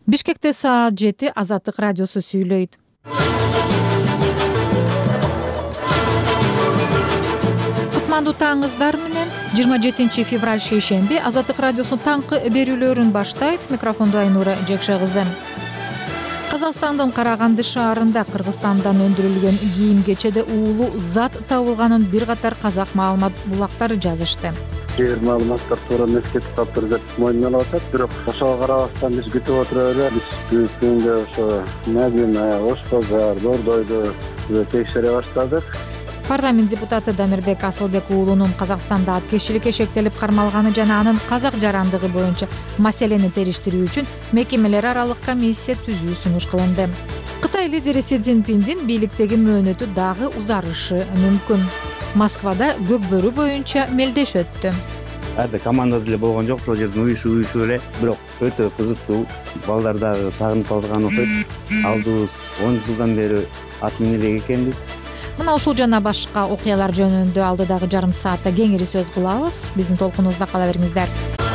Бишкекте саат 7 Азаттык радиосу сүйлөйт. Кутмандуу таңыңыздар менен 27 февраль шейшемби Азаттык радиосунун таңкы берүүлөрүн баштайт. Микрофондо Айнура Жекше кызы. Казакстандын Караганды шаарында Кыргызстандан өндүрүлгөн кийим-кечеде уулуу зат табылганын бир катар казак маалымат булактары жазышты. Маалыматтар туура эмескетип калыптыр деп мойнуна алып атат. Бирок ошого карабастан биз күтүп отура эле. Биз күндө ошо Мадина, Ошбазар, Дордойду текшере баштадык. Парламент депутаты Дамирбек Асылбек уулунун Казакстанда аткезчиликке шектелип кармалганы жана анын казак жарандыгы боюнча маселени териштирүү үчүн мекемелер аралык комиссия түзүү сунуш кылынды. Кытай лидери Си Цзиньпиндин бийликтеги мөөнөтү дагы узарышы мүмкүн. Москвада көкбөрү боюнча мелдеш өттү. Ада команда деле болгон жок, ошол жерден уюшуп эле, бирок өтө кызыктуу. Балдар дагы сагынып калган окшойт. Алдыбыз 10 жылдан бери ат мине элек экенбиз. Мына ушул жана башка окуялар жөнүндө алдыдагы жарым саатта кеңири сөз кылабыз. Биздин толкунубузда кала бериңиздер.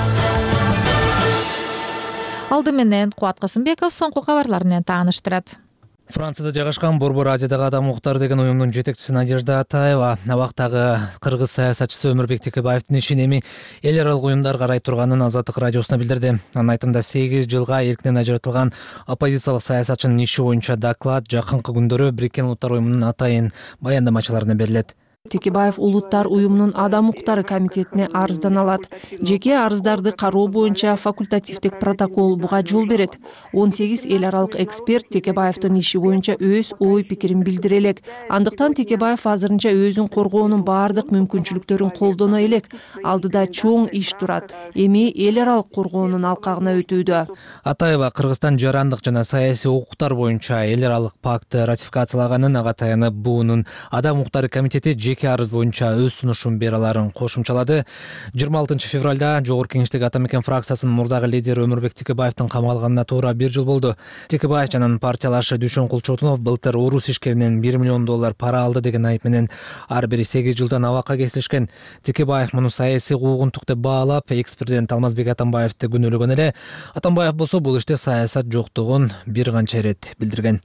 Алды менен Кубат Касымбеков соңку кабарлар менен тааныштырат. Францияда жайгашкан Борбор Азиядагы адам укуктары деген уюмдун жетекчиси Надежда Атаева абактагы кыргыз саясатчысы Өмүрбек Текебаевдин ишин эми эл аралык уюмдар карай турганын Азаттык радиосуна билдирди. Анын айтымында 8 жылга эркинен ажыратылган оппозициялык саясатчынын иши боюнча доклад жакынкы күндөрү Бириккен Улуттар уюмунун атайын баяндамачыларына берилет. Текебаев Улуттар уюмунун адам укуктары комитетине арыздан алат. Жеке арыздарды кароо боюнча факультативдик протокол буга жол берет. 18 эл аралык эксперт Текебаевдин иши боюнча өз ой пикирин билдире элек. Андыктан Текебаев азырынча өзүн коргоонун баардык мүмкүнчүлүктөрүн колдоно элек. Алдыда чоң иш турат. Эми эл аралык коргоонун алкагына өтүүдө. Атаева Кыргызстан жарандык жана саясий укуктар боюнча эл аралык пактты ратификациялаганын, ага таянып буунун адам укуктары комитети жеке арыз боюнча өз сунушун бере аларын кошумчалады. 26 февралда Жогорку Кеңештеги Ата Мекен фракциясынын мурдагы лидери Өмүрбек Текебаевдин камалганына туура 1 жыл болду. Текебаев жана партиялашы Дүйшөн Кулчотунов былтыр орус ишкеринен $1 миллион пара алды деген айып менен ар бири 8 жылдан абакка кесилишкен. Текебаев муну саясий куугунтук деп баалап, экс-президент Алмазбек Атамбаевди күнөөлөгөн эле. Атамбаев болсо бул иште саясат жоктугун бир канча ирет билдирген.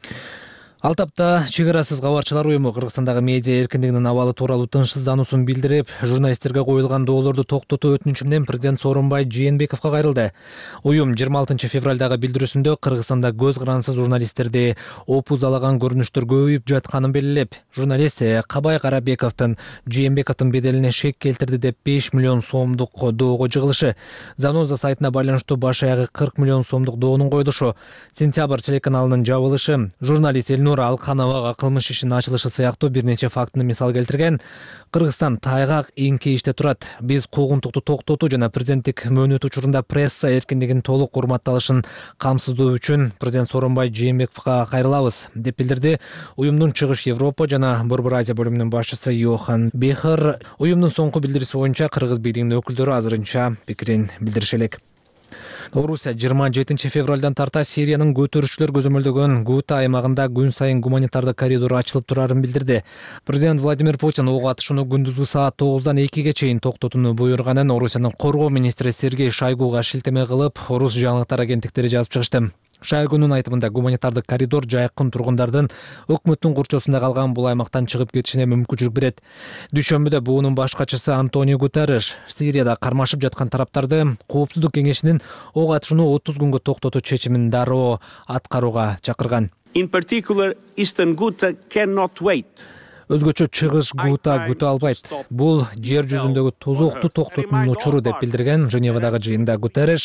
Ал тапта чек арасыз кабарчылар уюму Кыргызстандагы медиа эркиндигинин абалы тууралуу тынчсыздануусун билдирип, журналисттерге коюлган доолорду токтотуу өтүнүчү менен президент Сооронбай Жээнбековго кайрылды. Уюм 26 февралдагы билдирүүсүндө Кыргызстанда көз карансыз журналисттерди опузалаган көрүнүштөр көбөйүп жатканын белгилеп, журналист Кабай Карабековдун Жээнбековдун беделине шек келтирди деп $5 миллион доого жыгылышы, Заноза сайтына байланыштуу баш аягы $40 миллион доонун коюлушу, Сентябрь телеканалынын жабылышы, журналист Алкановага кылмыш ишинин ачылышы сыяктуу бир нече фактыны мисал келтирген. Кыргызстан тайгак эңкейиште турат. Биз куугунтукту токтотуу жана президенттик мөөнөт учурунда пресса эркиндигин толук урматталышын камсыздоо үчүн президент Сооронбай Жээнбековго кайрылабыз, деп билдирди уюмдун Чыгыш Европа жана Борбор Азия бөлүмүнүн башчысы Йохан Бехер. Уюмдун соңку билдирүүсү боюнча кыргыз бийлигинин өкүлдөрү азырынча пикирин билдириши элек. Орусия 27 февралдан тарта Сириянын көтөрүүчүлөр көзөмөлдөгөн Гута аймагында күн сайын гуманитардык коридор ачылып турарын билдирди. Президент Владимир Путин ок атышууну күндүзгү саат 9-дан 2-ге чейин токтотууну буйруганын Орусиянын коргоо министри Сергей Шойгуга шилтеме кылып, орус жаңылыктар агенттиктери жазып чыгышты. Шойгунун айтымында гуманитардык коридор жайкын тургундардын өкмөттүн курчосунда калган бул аймактан чыгып кетишине мүмкүнчүлүк берет. Дүйшөмбүдө буунун баш катчысы Антонио Гутерриш Сирияда кармашып жаткан тараптарды Коопсуздук кеңешинин ок атышууну 30 күнгө токтотуу чечимин дароо аткарууга чакырган. In particular, Eastern Ghouta cannot wait. Өзгөчө Чыгыш Гута күтө албайт. Бул жер жүзүндөгү тозокту токтотуунун учуру деп билдирген Женевадагы жыйында Гутерриш.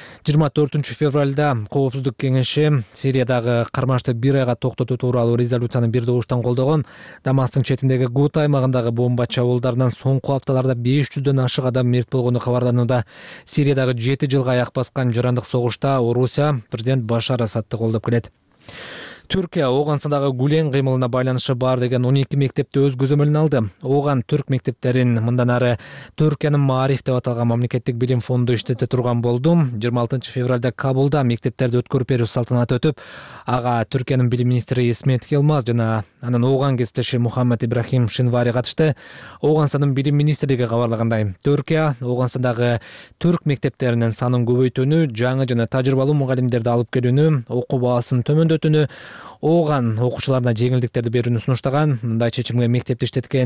24 февралда Коопсуздук кеңеши Сириядагы кармашты 1 айга токтотуу тууралуу резолюцияны бир добуштан колдогон. Дамастын четиндеги Гута аймагындагы бомба чабуулдарынан соңку апталарда 500дөн ашык адам мерт болгону кабарланууда. Сириядагы 7 жылга аяк баскан жарандык согушта Орусия президент Башар Асадты колдоп келет. Түркия Ооганстандагы Гүлен кыймылына байланышы бар деген 12 мектепти өз көзөмөлүнө алды. Ооган түрк мектептерин мындан ары Түркиянын Маариф деп аталган мамлекеттик билим фонду иштете турган болду. 26 февралда Кабулда мектептерди өткөрүп берүү салтанаты өтүп, ага Түркиянын билим министри Исмет Келмаз жана анын Ооган кесиптеши Мухаммед Ибрахим Шинвари катышты. Ооганстандын билим министрлиги кабарлагандай, Түркия Ооганстандагы түрк мектептеринин санын көбөйтүүнү, жаңы жана тажрыйбалуу мугалимдерди алып келүүнү, окуу баасын төмөндөтүүнү, Ооган окуучуларына жеңилдиктерди берүүнү сунуштаган. Мындай чечимге мектепти иштеткен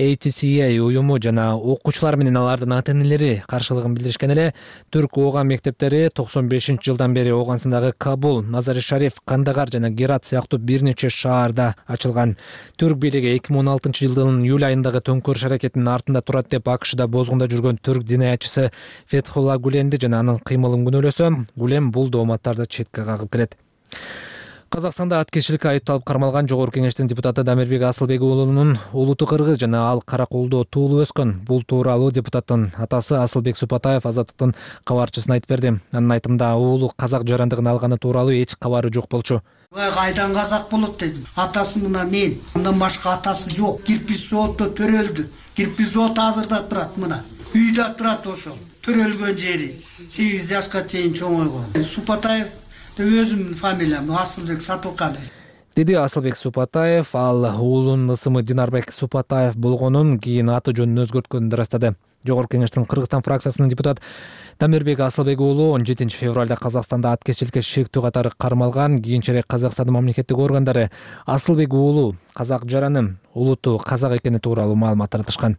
ATCA уюму жана окуучулар менен алардын ата-энелери каршылыгын билдиришкен эле. Түрк Ооган мектептери 95-жылдан бери Ооганстандагы Кабул, Мазари-Шариф, Кандагар жана Герат сыяктуу бир нече шаарда ачылган. Түрк бийлиги 2016-жылдын июль айындагы төңкөрүш аракетинин артында турат деп АКШда бозгунда жүргөн түрк динаятчысы Фетхулла Гүленди жана анын кыймылын күнөөлөсө, Гүлен бул дооматтарды четке кагып келет. Казакстанда аткезчиликке айыпталып кармалган Жогорку Кеңештин депутаты Дамирбек Асылбек уулунун улуту кыргыз жана ал Каракулдо туулуп өскөн. Бул тууралуу депутаттын атасы Асылбек Супатаев Азаттыктын кабарчысына айтып берди. Анын айтымында уулу казак жарандыгын алганы тууралуу эч кабары жок болчу. Кайдан казак болот дедим. Атасы мына мен. Андан башка атасы жок. Кирпич заводдо төрөлдү. Кирпич завод азырда турат мына. Үйдө турат ошол. Төрөлгөн жери. 8 жашка чейин чоңойгон. Супатаев өзүмдүн фамилиям Асылбек Сатылканов. Деди Асылбек Супатаев, ал уулунун ысымы Динарбек Супатаев болгонун, кийин аты жөнүн өзгөрткөнүн ырастады. Жогорку Кеңештин Кыргызстан фракциясынын депутат Дамирбек Асылбек уулу 17 февралда Казакстанда аткезчиликке шектүү катары кармалган. Кийинчерээк Казакстандын мамлекеттик органдары Асылбек уулу казак жараны, улуту казак экени тууралуу маалымат таратышкан.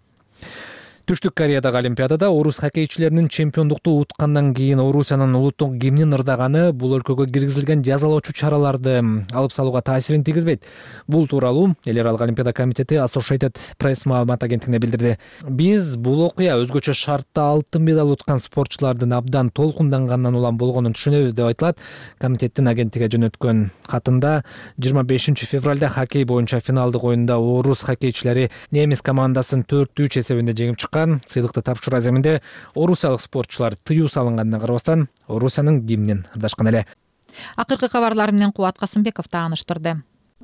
Түштүк Кореядагы Олимпиадада орус хоккейчилеринин чемпиондукту уткандан кийин Орусиянын улуттук гимнин ырдаганы бул өлкөгө киргизилген жазалоочу чараларды алып салууга таасирин тийгизбейт. Бул тууралуу Эл аралык Олимпиада комитети Associated Press маалымат агенттигине билдирди. Биз бул окуя өзгөчө шартта алтын медаль уткан спортчулардын абдан толкунданганынан улам болгонун түшүнөбүз деп айтылат. Комитеттин агенттикке жөнөткөн катында 25 февралда хоккей боюнча финалдык оюнда орус хоккейчилери немис командасын 4-3 эсебинде жеңип чыккан. Сыйлыкты тапшыруу аземинде орусиялык спортчулар тыюу салынганына карабастан Орусиянын гимнин ырдашкан эле. Акыркы кабарлар менен Кубат Касымбеков тааныштырды.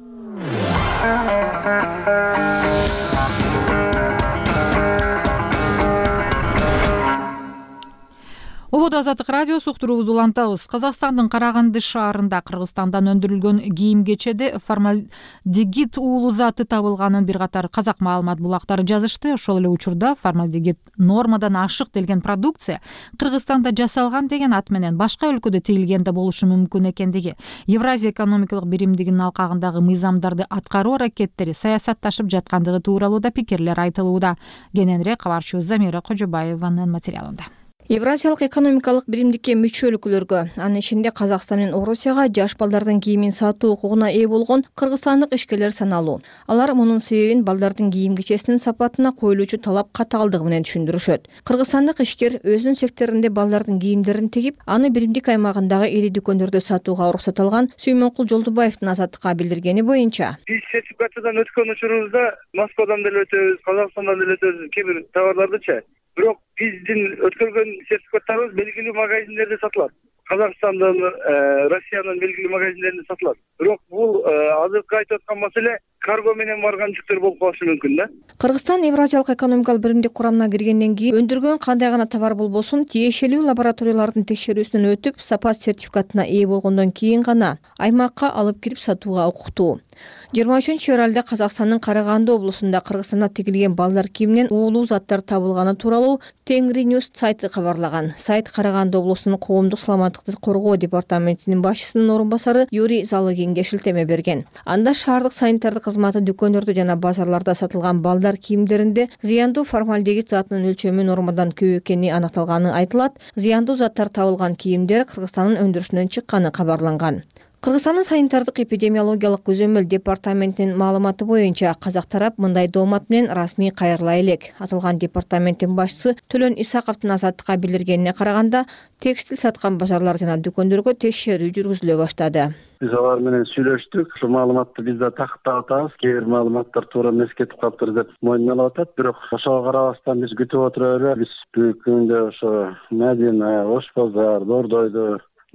Ободо Азаттык радиосу уктуруубузду улантабыз. Казакстандын Караганды шаарында Кыргызстандан өндүрүлгөн кийим-кечеде формальдегид уулу заты табылганын бир катар казак маалымат булактары жазышты. Ошол эле учурда формальдегид нормадан ашык делген продукция Кыргызстанда жасалган деген ат менен башка өлкөдө тигилген да болушу мүмкүн экендиги, Евразия экономикалык биримдигинин алкагындагы мыйзамдарды аткаруу аракеттери саясатташып жаткандыгы тууралуу да пикирлер айтылууда. Кененирээк кабарчыбыз Замира Кожобаеванын материалында. Евразиялык экономикалык биримдикке мүчө өлкөлөргө, анын ичинде Казакстан менен Орусияга жаш балдардын кийимин сатуу укугуна ээ болгон кыргызстандык ишкерлер саналуу. Алар мунун себебин балдардын кийим-кечесинин сапатына коюлуучу талап катаалдыгы менен түшүндүрүшөт. Кыргызстандык ишкер өзүнүн секторунда балдардын кийимдерин тигип, аны биримдик аймагындагы ири дүкөндөрдө сатууга уруксат алган Сүймөнкул Жолдубаевдин Азаттыкка билдиргени боюнча. Биз сертификациядан өткөн учурубузда Москвадан деле өтөбүз, Казакстандан деле өтөбүз, кээ бир товарлардычы. Бирок биздин өткөргөн сертификаттарыбыз белгилүү магазиндерде сатылат. Казакстандын, Россиянын белгилүү магазиндеринде сатылат. Бирок бул азыркы айтып аткан маселе карго менен барган жүктөр болуп калышы мүмкүн да. Кыргызстан Евразиялык экономикалык биримдик курамына киргенден кийин өндүргөн кандай гана товар болбосун тиешелүү лабораториялардын текшерүүсүнөн өтүп, сапат сертификатына ээ болгондон кийин гана аймакка алып кирип сатууга укуктуу. 23 февралда Казакстандын Караганды облусунда Кыргызстанда тигилген балдар кийиминен уулуу заттар табылганы тууралуу Тенгри News сайты кабарлаган. Сайт Караганды облусунун коомдук саламаттыкты коргоо департаментинин башчысынын орун басары Юрий Залыгинге шилтеме берген. Анда шаардык санитардык кызматы дүкөндөрдө жана базарларда сатылган балдар кийимдеринде зыяндуу формальдегид затынын өлчөмү нормадан көп экени аныкталганы айтылат. Зыяндуу заттар табылган кийимдер Кыргызстандын өндүрүшүнөн чыкканы кабарланган. Кыргызстандын санитардык эпидемиологиялык көзөмөл департаментинин маалыматы боюнча казак тарап мындай доомат менен расмий кайрыла элек. Аталган департаменттин башчысы Төлөн Исаковдун Азаттыкка билдиргенине караганда, текстил саткан базарлар жана дүкөндөргө текшерүү жүргүзүлө баштады. Биз алар менен сүйлөштүк. Ошол маалыматты биз да тактап атабыз. Кээ бир маалыматтар туура эмес кетип калыптыр деп мойнуна атат. Бирок ошого карабастан биз күтүп отура эле. Биз бүгүн күндө ошо Медина, Ош базар, Дордойду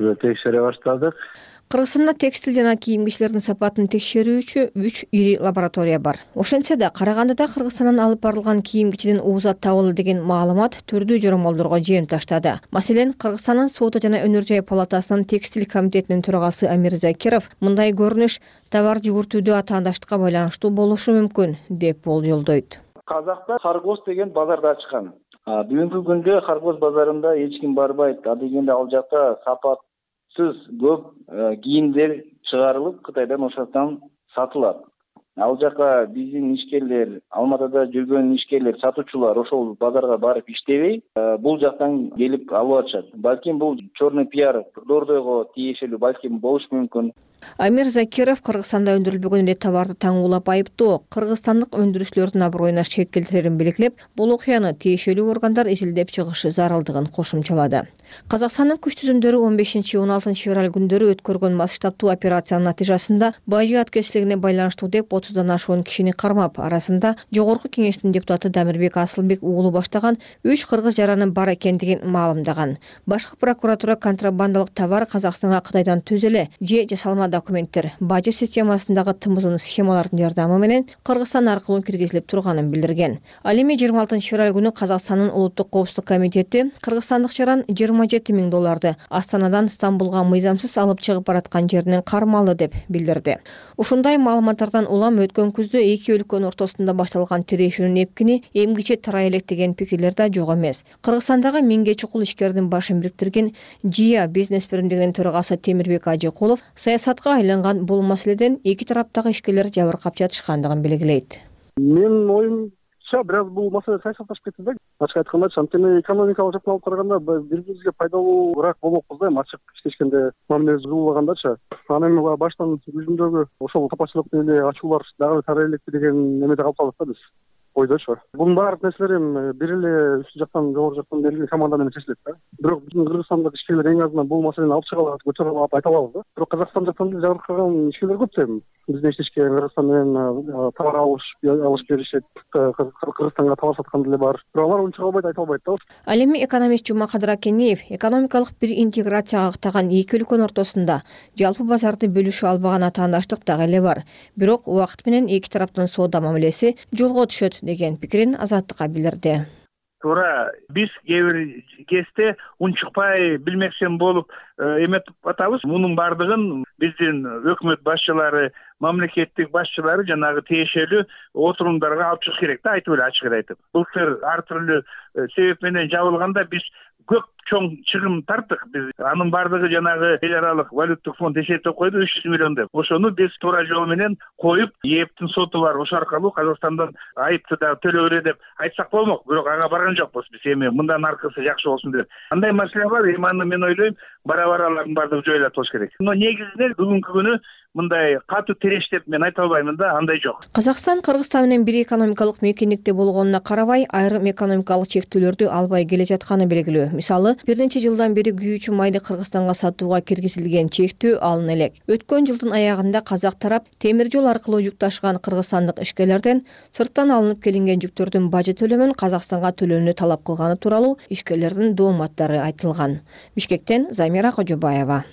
текшере баштадык. Кыргызстанда текстил жана кийим кичилердин сапатын текшерүүчү 3 ири лаборатория бар. Ошентсе да Карагандыда Кыргызстандан алып барылган кийим кичиден уузат табылды деген маалымат түрдүү жоромолдорго жем таштады. Маселен, Кыргызстандын соода жана өнөр жай палатасынын текстил комитетинин төрагасы Амир Закиров мындай көрүнүш товар жүгүртүүдө атаандаштыкка байланыштуу болушу мүмкүн деп болжолдойт. Казакта Харгоз деген базарда ачкан. Бүгүнкү күндө Харгоз базарында эч ким барбайт. Адегенде ал жакта сапатсыз көп кийимдер чыгарылып Кытайдан ошоктон сатылат. Ал жака биздин ишкерлер, Алматыда жүргөн ишкерлер, сатуучулар ошол базарга барып иштебей, бул жактан келип алып атышат. Балким бул черный пиар Дордойго тиешелүү балким болушу мүмкүн. Амир Закиров Кыргызстанда өндүрүлбөгөн эле товарды таңуулап айыптоо кыргызстандык өндүрүүчүлөрдүн аброюна шек келтирерин белгилеп, бул окуяны тиешелүү органдар изилдеп чыгышы зарылдыгын кошумчалады. Казакстандын күч түзүмдөрү 15-16 февраль күндөрү өткөргөн масштабтуу операциянын натыйжасында бажы аткечилигине байланыштуу деп 30дан ашуун кишини кармап, арасында Жогорку Кеңештин депутаты Дамирбек Асылбек уулу баштаган 3 кыргыз жаранын бар экендигин маалымдаган. Башкы прокуратура контрабандалык товар Казакстанга Кытайдан түз эле же жасалма документтер бажы системасындагы тымыздын схемалардын жардамы менен Кыргызстан аркылуу киргизилип турганын билдирген. Ал эми 26 февраль күнү Казакстандын улуттук коопсуздук комитети кыргызстандык жаран $27 000 Астанадан Стамбулга мыйзамсыз алып чыгып бараткан жеринен кармалды деп билдирди. Ушундай маалыматтардан улам өткөн күздө эки өлкөнүн ортосунда башталган тирешүүнүн эпкини эмгиче тарай элек деген пикирлер да жок эмес. Кыргызстандагы 1000ге чукул ишкердин башын бириктирген ЖИА бизнес биримдигинин төрагасы Темирбек Ажыкулов саясатка айланган бул маселеден эки тараптагы ишкерлер жабыркап жатышкандыгын белгилейт. Менин оюмча бир аз бул маселе саясатташып кетти да. Ачык айтканда, анткени экономикалык жактан алып караганда бири-бирибизге пайдалуураак болмокпуз да, ачык иштешкенде мамилебиз кылуулагандачы. Анан баштан жүзүндөгү ошол тапачылык эле ачуулар дагы тарай элекпи деген немеде калып да биз. Ойдочу. Бунун баардык нерселер эми бир эле үстү жактан, жогору жактан белгилүү команда менен чечилет да. Бирок биздин Кыргызстандагы ишкерлер эң азынан бул маселени алып чыга алат, көтөрө алат, айта алабыз да. Бирок Казакстан жактан жабыркаган ишкерлер көп да эми. Биздин иштешке Кыргызстан менен товар алыш беришет, Кыргызстанга товар саткан деле бар. Бирок алар унча албайт, айта албайт да. Ал эми экономист Жумакадыр Акенеев экономикалык бир интеграцияга ыктаган эки өлкөнүн ортосунда жалпы базарды бөлүшө албаган атаандаштык дагы эле бар. Бирок убакыт менен эки тараптын соода мамилеси жолго түшөт деген пикирин Азаттыкка билдирди. Туура, биз кээ бир кезде унчукпай билмексен болуп эметип атабыз. Мунун бардыгын биздин өкмөт башчылары, мамлекеттик башчылары жанагы тиешелүү отурумдарга алып чыгыш керек да, айтып эле ачык айтып. Былтыр ар түрлүү себеп менен жабылганда биз көп чоң чыгым тарттык. Биз анын бардыгы жанагы эл аралык валюттук фонд эсептеп койду 300 миллион деп. Ошону биз туура жол менен коюп, ээптин соту бар, ошо аркылуу Казакстандан айыпты да төлөп бере деп айтсак болмок. Бирок ага барган жокпуз биз. Эми мындан аркысы жакшы болсун деп. Андай маселе бар, эми аны мен ойлойм, бара-бара алардын бардыгы жоюлат болуш керек. Но негизинен бүгүнкү күнү мындай катуу тереш деп мен айта албаймын да, андай жок. Казакстан Кыргызстан менен бир экономикалык мейкиндикте болгонуна карабай, айрым экономикалык чектөөлөрдү албай келе жатканы белгилүү. Мисалы, бир нече жылдан бери күйүүчү майды Кыргызстанга сатууга киргизилген чектөө алына элек. Өткөн жылдын аягында казак тарап темир жол аркылуу жүк ташыган кыргызстандык ишкерлерден сырттан алынып келинген жүктөрдүн бажы төлөмүн Казакстанга төлөөнү талап кылганы тууралуу ишкерлердин дооматтары айтылган. Бишкектен Замира Кожобаева.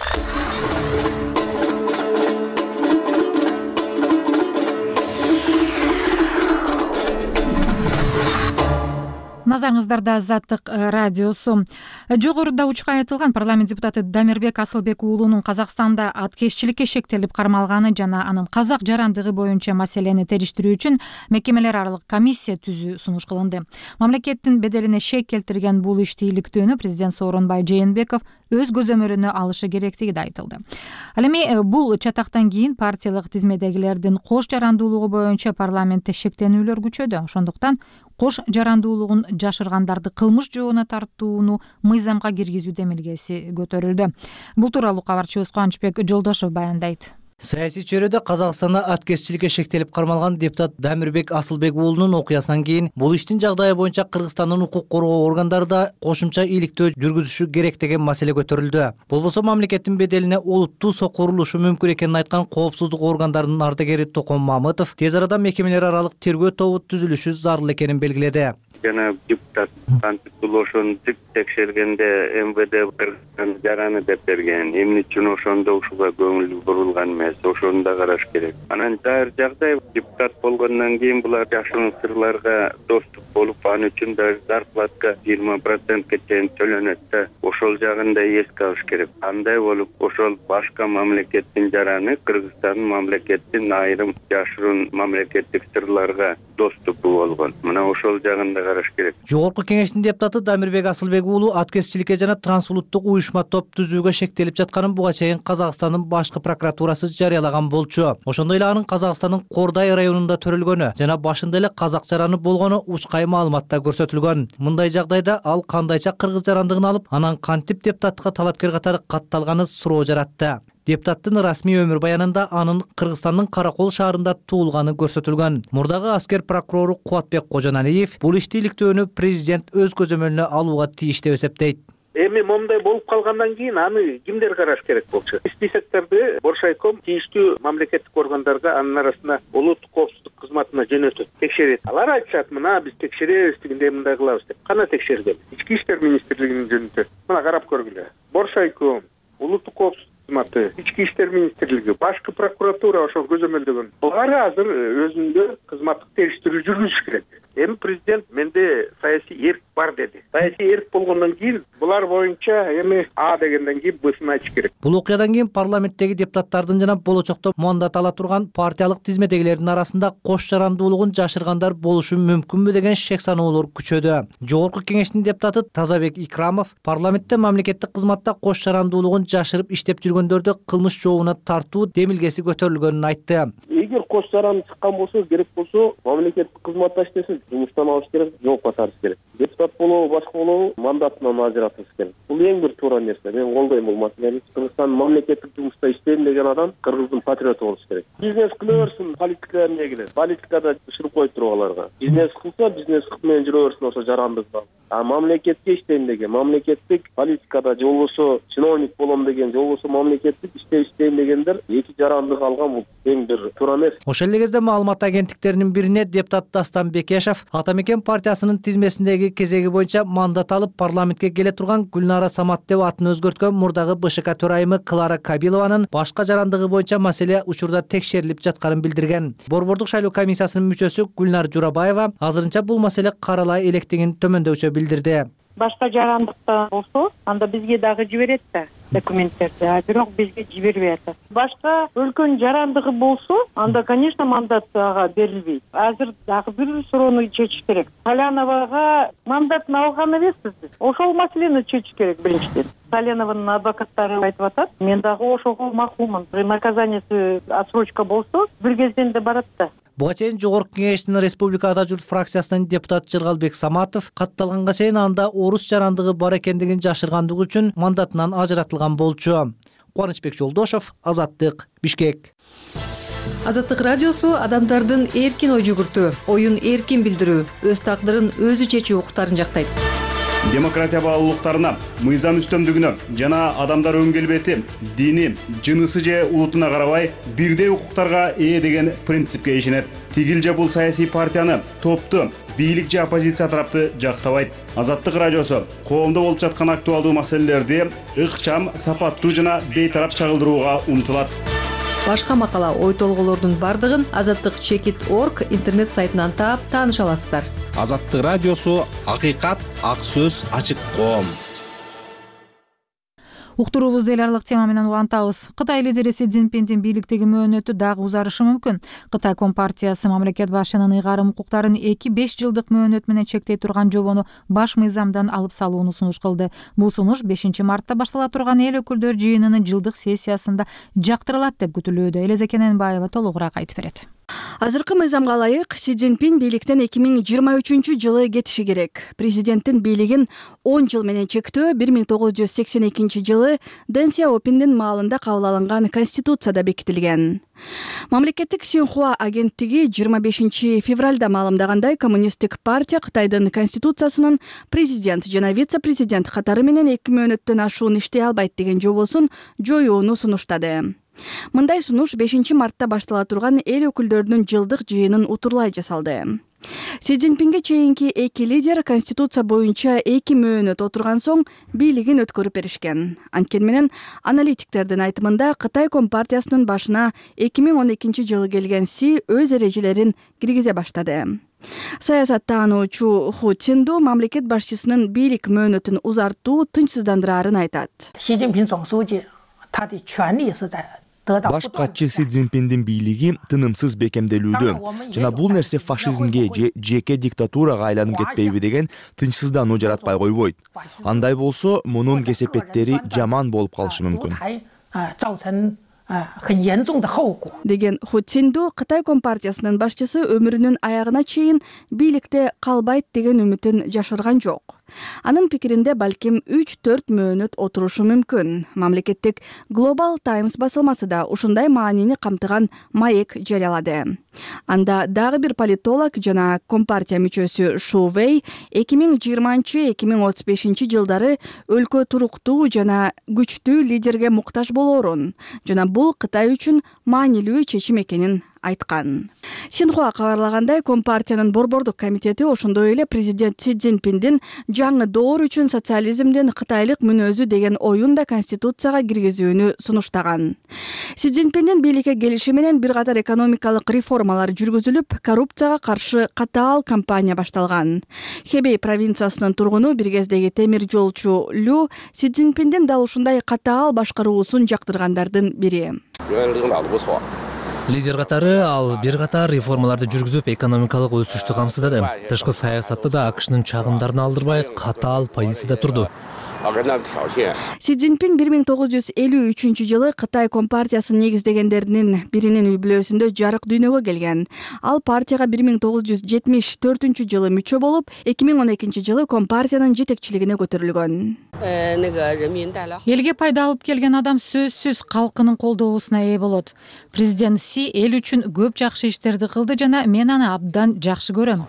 Назарыңыздарда Азаттык радиосу. Жогоруда учка айтылган парламент депутаты Дамирбек Асылбек уулунун Казакстанда аткезчиликке шектелип кармалганы жана анын казак жарандыгы боюнча маселени териштирүү үчүн мекемелер аралык комиссия түзүү сунуш кылынды. Мамлекеттин беделине шек келтирген бул ишти иликтөөнү президент Сооронбай Жээнбеков өз көзөмөлүнө алышы керектиги да айтылды. Ал эми бул чатактан кийин партиялык тизмедегилердин кош жарандуулугу боюнча парламентте шектенүүлөр күчөдү. Ошондуктан кош жарандуулугун жашыргандарды кылмыш жообуна тартууну мыйзамга киргизүү демилгеси көтөрүлдү. Бул тууралуу кабарчыбыз Кубанычбек Жолдошов баяндайт. Саясий чөйрөдө Казакстанда аткезчиликке шектелип кармалган депутат Дамирбек Асылбек уулунун окуясынан кийин бул иштин жагдайы боюнча Кыргызстандын укук коргоо органдары да кошумча иликтөө жүргүзүшү керек деген маселе көтөрүлдү. Болбосо мамлекеттин беделине олуттуу сокурулушу мүмкүн экенин айткан коопсуздук органдарынын ардагери Токон Мамытов тез арада мекемелер аралык тергөө тобу түзүлүшү зарыл экенин белгиледи. Жана депутат кантип бул ошону текшергенде МВД Кыргызстан жараны деп берген. Эмне үчүн ошондо ушуга көңүл бурулган эмес, ошону да караш керек. Анан дайыр жагдай депутат болгондон кийин булар жашыруун сырларга доступ болуп, ал үчүн да зарплатка 20%ке чейин төлөнөт да. Ошол жагын да эске алыш керек. Кандай болуп ошол башка мамлекеттин жараны Кыргызстандын мамлекеттин айрым жашыруун мамлекеттик сырларга доступу болгон. Мына ошол жагын да караш керек. Жогорку кеңештин депутаты Дамирбек Асылбек уулу аткезчиликке жана трансулуттук уюшма топ түзүүгө шектелип жатканын буга чейин Казакстандын башкы прокуратурасы жарыялаган болчу. Ошондой эле анын Казакстандын Кордай районунда төрөлгөнү жана башында эле казак жараны болгону учкай маалыматта көрсөтүлгөн. Мындай жагдайда ал кандайча кыргыз жарандыгын алып, анан кантип депутаттыкка талапкер катары катталганы суроо жаратты. Депутаттын расмий өмүр баянында анын Кыргызстандын Каракол шаарында туулганы көрсөтүлгөн. Мурдагы аскер прокурору Кубатбек Кожоналиев бул ишти иликтөөнү президент өз көзөмөлүнө алууга тийиш деп эсептейт. Эми момундай болуп калгандан кийин аны кимдер караш керек болчу? Списокторду Боршайком тийиштүү мамлекеттик органдарга, анын арасында улуттук коопсуздук кызматына жөнөтөт, текшерет. Алар айтышат, мына биз текшеребиз, тигиндей мындай кылабыз деп. Кана текшерген? Ички иштер министрлигинин жөнүтөт. Мына карап көргүлө. Боршайком, улуттук коопсуздук кызматы, ички иштер министрлиги, башкы прокуратура ошол көзөмөлдөгөн. Булар азыр өзүндө кызматтык териштирүү жүргүзүш керек. Эми президент менде саясий эрк бар деди. Саясий эрк болгондон кийин булар боюнча эми А дегенден кийин Б'сын айтыш керек. Бул окуядан кийин парламенттеги депутаттардын жана болочокто мандат ала турган партиялык тизмедегилердин арасында кош жарандуулугун жашыргандар болушу мүмкүнбү деген шек саноолор күчөдү. Жогорку кеңештин депутаты Тазабек Икрамов парламентте мамлекеттик кызматта кош жарандуулугун жашырып иштеп жүргөндөрдү кылмыш жообуна тартуу демилгеси көтөрүлгөнүн айтты. Эгер кош жаран чыккан болсо, керек болсо, мамлекеттик кызматта иштесе, жумуштан алыш керек, жоопко тартыш керек. Депутат болобу, башка болобу, мандатынан ажыратыш керек. Бул эң бир туура нерсе. Мен колдойм бул маселени. Кыргызстан мамлекеттик жумушта иштейм деген адам Кыргыздын патриоту болуш керек. Бизнес кыла берсин, политика эмне келет? Политикада ышырып коюп туруп аларга. Бизнес кылса, бизнес кылып менен жүрө берсин ошо жарандыгы. А мамлекетке иштейм деген, мамлекеттик политикада же болбосо чиновник болом деген, же болбосо мамлекеттик иштейм дегендер эки жарандык алган, бул эң бир туура эмес. Ошол эле кезде маалымат агенттиктеринин бирине депутат Дастан Бекешев Ата Мекен партиясынын тизмесиндеги кезеги боюнча мандат алып парламентке келе турган Гүлнара Самат деп атын өзгөрткөн мурдагы БШК төрайымы Клара Кабилованын башка жарандыгы боюнча маселе учурда текшерилип жатканын билдирген. Борбордук шайлоо комиссиясынын мүчөсү Гүлнар Журабаева азырынча бул маселе каралай электигин төмөндөүчө билдирди. Башка жарандыкта болсо, анда бизге дагы жиберет да документтерди, бирок бизге жибербей атат. Башка өлкөнүн жарандыгы болсо, анда, конечно, мандат ага берилбейт. Азыр дагы бир суроону чечиш керек. Саляновага мандатын алган эмеспиз биз. Ошол маселени чечиш керек биринчиден. Салянованын адвокаттары айтып атат. Мен дагы ошого макулмун. Наказаниясы отсрочка болсо, бир кезден да барат да. Буга чейин Жогорку кеңештин Республика Ата журт фракциясынын депутаты Жыргалбек Саматов катталганга чейин анда орус жарандыгы бар экендигин жашыргандыгы үчүн мандатынан ажыратылган болчу. Кубанычбек Жолдошов, Азаттык, Бишкек. Азаттык радиосу адамдардын эркин ой жүгүртүү, оюн эркин билдирүү, өз тагдырын өзү чечүү укуктарын жактайт. Демократия баалуулуктарына, мыйзам үстөмдүгүнө жана адамдар өң келбети, дини, жынысы же улутуна карабай бирдей укуктарга ээ деген принципке ишенет. Тигил же бул саясий партияны, топту, бийлик же оппозиция тарапты жактабайт. Азаттык радиосу коомдо болуп жаткан актуалдуу маселелерди ыкчам, сапаттуу жана бейтарап чагылдырууга умтулат. Башка макала, ой толголордун бардыгын azattik.org интернет сайтынан таап тааныша аласыздар. Азаттык радиосу акыйкат, ак сөз, ачык коом. Уктуруубузду эл аралык тема менен улантабыз. Кытай лидери Си Цзиньпиндин бийликтеги мөөнөтү дагы узарышы мүмкүн. Кытай Компартиясы мамлекет башчынын ыйгарым укуктарын 2-5 жылдык мөөнөт менен чектей турган жобону баш мыйзамдан алып салууну сунуш кылды. Бул сунуш 5-мартта баштала турган эл өкүлдөр жыйынынын жылдык сессиясында жактырылат деп күтүлүүдө. Элезе Кененбаева толугураак айтып берет. Азыркы мыйзамга ылайык Си Цзиньпин бийликтен 2023-жылы кетиши керек. Президенттин бийлигин 10 жыл менен чектөө 1982-жылы Дэн Сяопиндин маалында кабыл алынган Конституцияда бекитилген. Мамлекеттик Синьхуа агенттиги 25 февралда маалымдагандай, Коммунисттик партия Кытайдын Конституциясынын президент жана вице-президент катары менен 2 мөөнөттөн ашуун иштей албайт деген жобосун жоюуну сунуштады. Мындай сунуш 5 мартта баштала турган эл өкүлдөрүнүн жылдык жыйынын утурлай жасалды. Си Цзиньпинге чейинки 2 лидер Конституция боюнча 2 мөөнөт отурган соң бийлигин өткөрүп беришкен. Анткени менен аналитиктердин айтымында Кытай Компартиясынын башына 2012-жылы келген Си өз эрежелерин киргизе баштады. Саясаттануучу Ху Цинду мамлекет башчысынын бийлик мөөнөтүн узартуу тынчсыздандырарын айтат. Баш катчы Си Цзиньпиндин бийлиги тынымсыз бекемделүүдө жана бул нерсе фашизмге же жеке диктатурага айланып кетпейби деген тынчсыздануу жаратпай койбойт. Андай болсо, мунун кесепеттери жаман болуп калышы мүмкүн. Деген Ху Цинду Кытай Компартиясынын башчысы өмүрүнүн аягына чейин бийликте калбайт деген үмүтүн жашырган жок. Анын пикиринде балким 3-4 мөөнөт отурушу мүмкүн. Мамлекеттик Global Times басылмасы да ушундай маанини камтыган маек жарыялады. Анда дагы бир политолог жана Компартия мүчөсү Шу Вэй 2020-2035 жылдары өлкө туруктуу жана күчтүү лидерге муктаж болоорун жана бул Кытай үчүн маанилүү чечим экенин айткан. Синьхуа кабарлагандай, Компартиянын борбордук комитети ошондой эле президент Си Цзиньпиндин жаңы доор үчүн социализмден кытайлык мүнөзү деген оюн да Конституцияга киргизүүнү сунуштаган. Си Цзиньпиндин бийликке келиши менен бир катар экономикалык реформалар жүргүзүлүп, коррупцияга каршы катаал кампания башталган. Хэбэй провинциясынын тургуну бир кездеги темир жолчу Лю Си Цзиньпиндин дал ушундай катаал башкаруусун жактыргандардын бири. Лидер катары ал бир катар реформаларды жүргүзүп, экономикалык өсүштү камсыздады. Тышкы саясатты да АКШнын чагымдарын алдырбай, катаал позицияда турду. Си Цзиньпин 1953-жылы Кытай Компартиясын негиздегендеринин биринин үй бүлөсүндө жарык дүйнөгө келген. Ал партияга 1974-жылы мүчө болуп, 2012-жылы Компартиянын жетекчилигине көтөрүлгөн. Элге пайда алып келген адам сөзсүз калкынын колдоосуна ээ болот. Президент Си эл үчүн көп жакшы иштерди кылды жана мен аны абдан жакшы көрөм.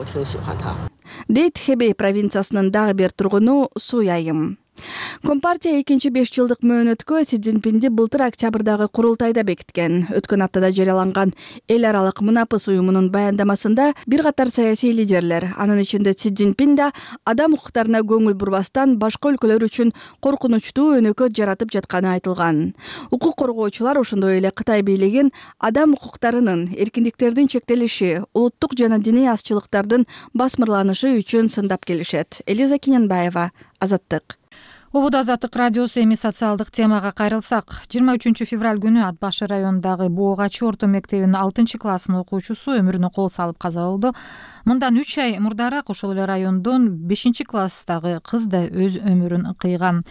Дейт Хэбэй провинциясынын дагы бир тургуну Су Яйым. Компартия 2-5 жылдык мөөнөткө Си Цзиньпинди былтыр октябрдагы курултайда бекиткен. Өткөн аптада жарыяланган эл аралык мунапыс уюмунун баяндамасында бир катар саясий лидерлер, анын ичинде Си Цзиньпин да адам укуктарына көңүл бурбастан башка өлкөлөр үчүн коркунучтуу өнөкөт жаратып жатканы айтылган. Укук коргоочулар ошондой эле Кытай бийлигин адам укуктарынын, эркиндиктердин чектелиши, улуттук жана диний азчылыктардын басмырланышы үчүн сындап келишет. Элиза Киненбаева, Азаттык. Убуд Азаттык радиосу. Эми социалдык темага кайрылсак, 23 февраль күнү Ат башы районундагы Боогачы орто мектебинин 6-класснын окуучусу өмүрүнө кол салып каза болду. Мындан 3 ай мурдараак ошол эле райондон 5-класстагы кыз да өз өмүрүн кыйган.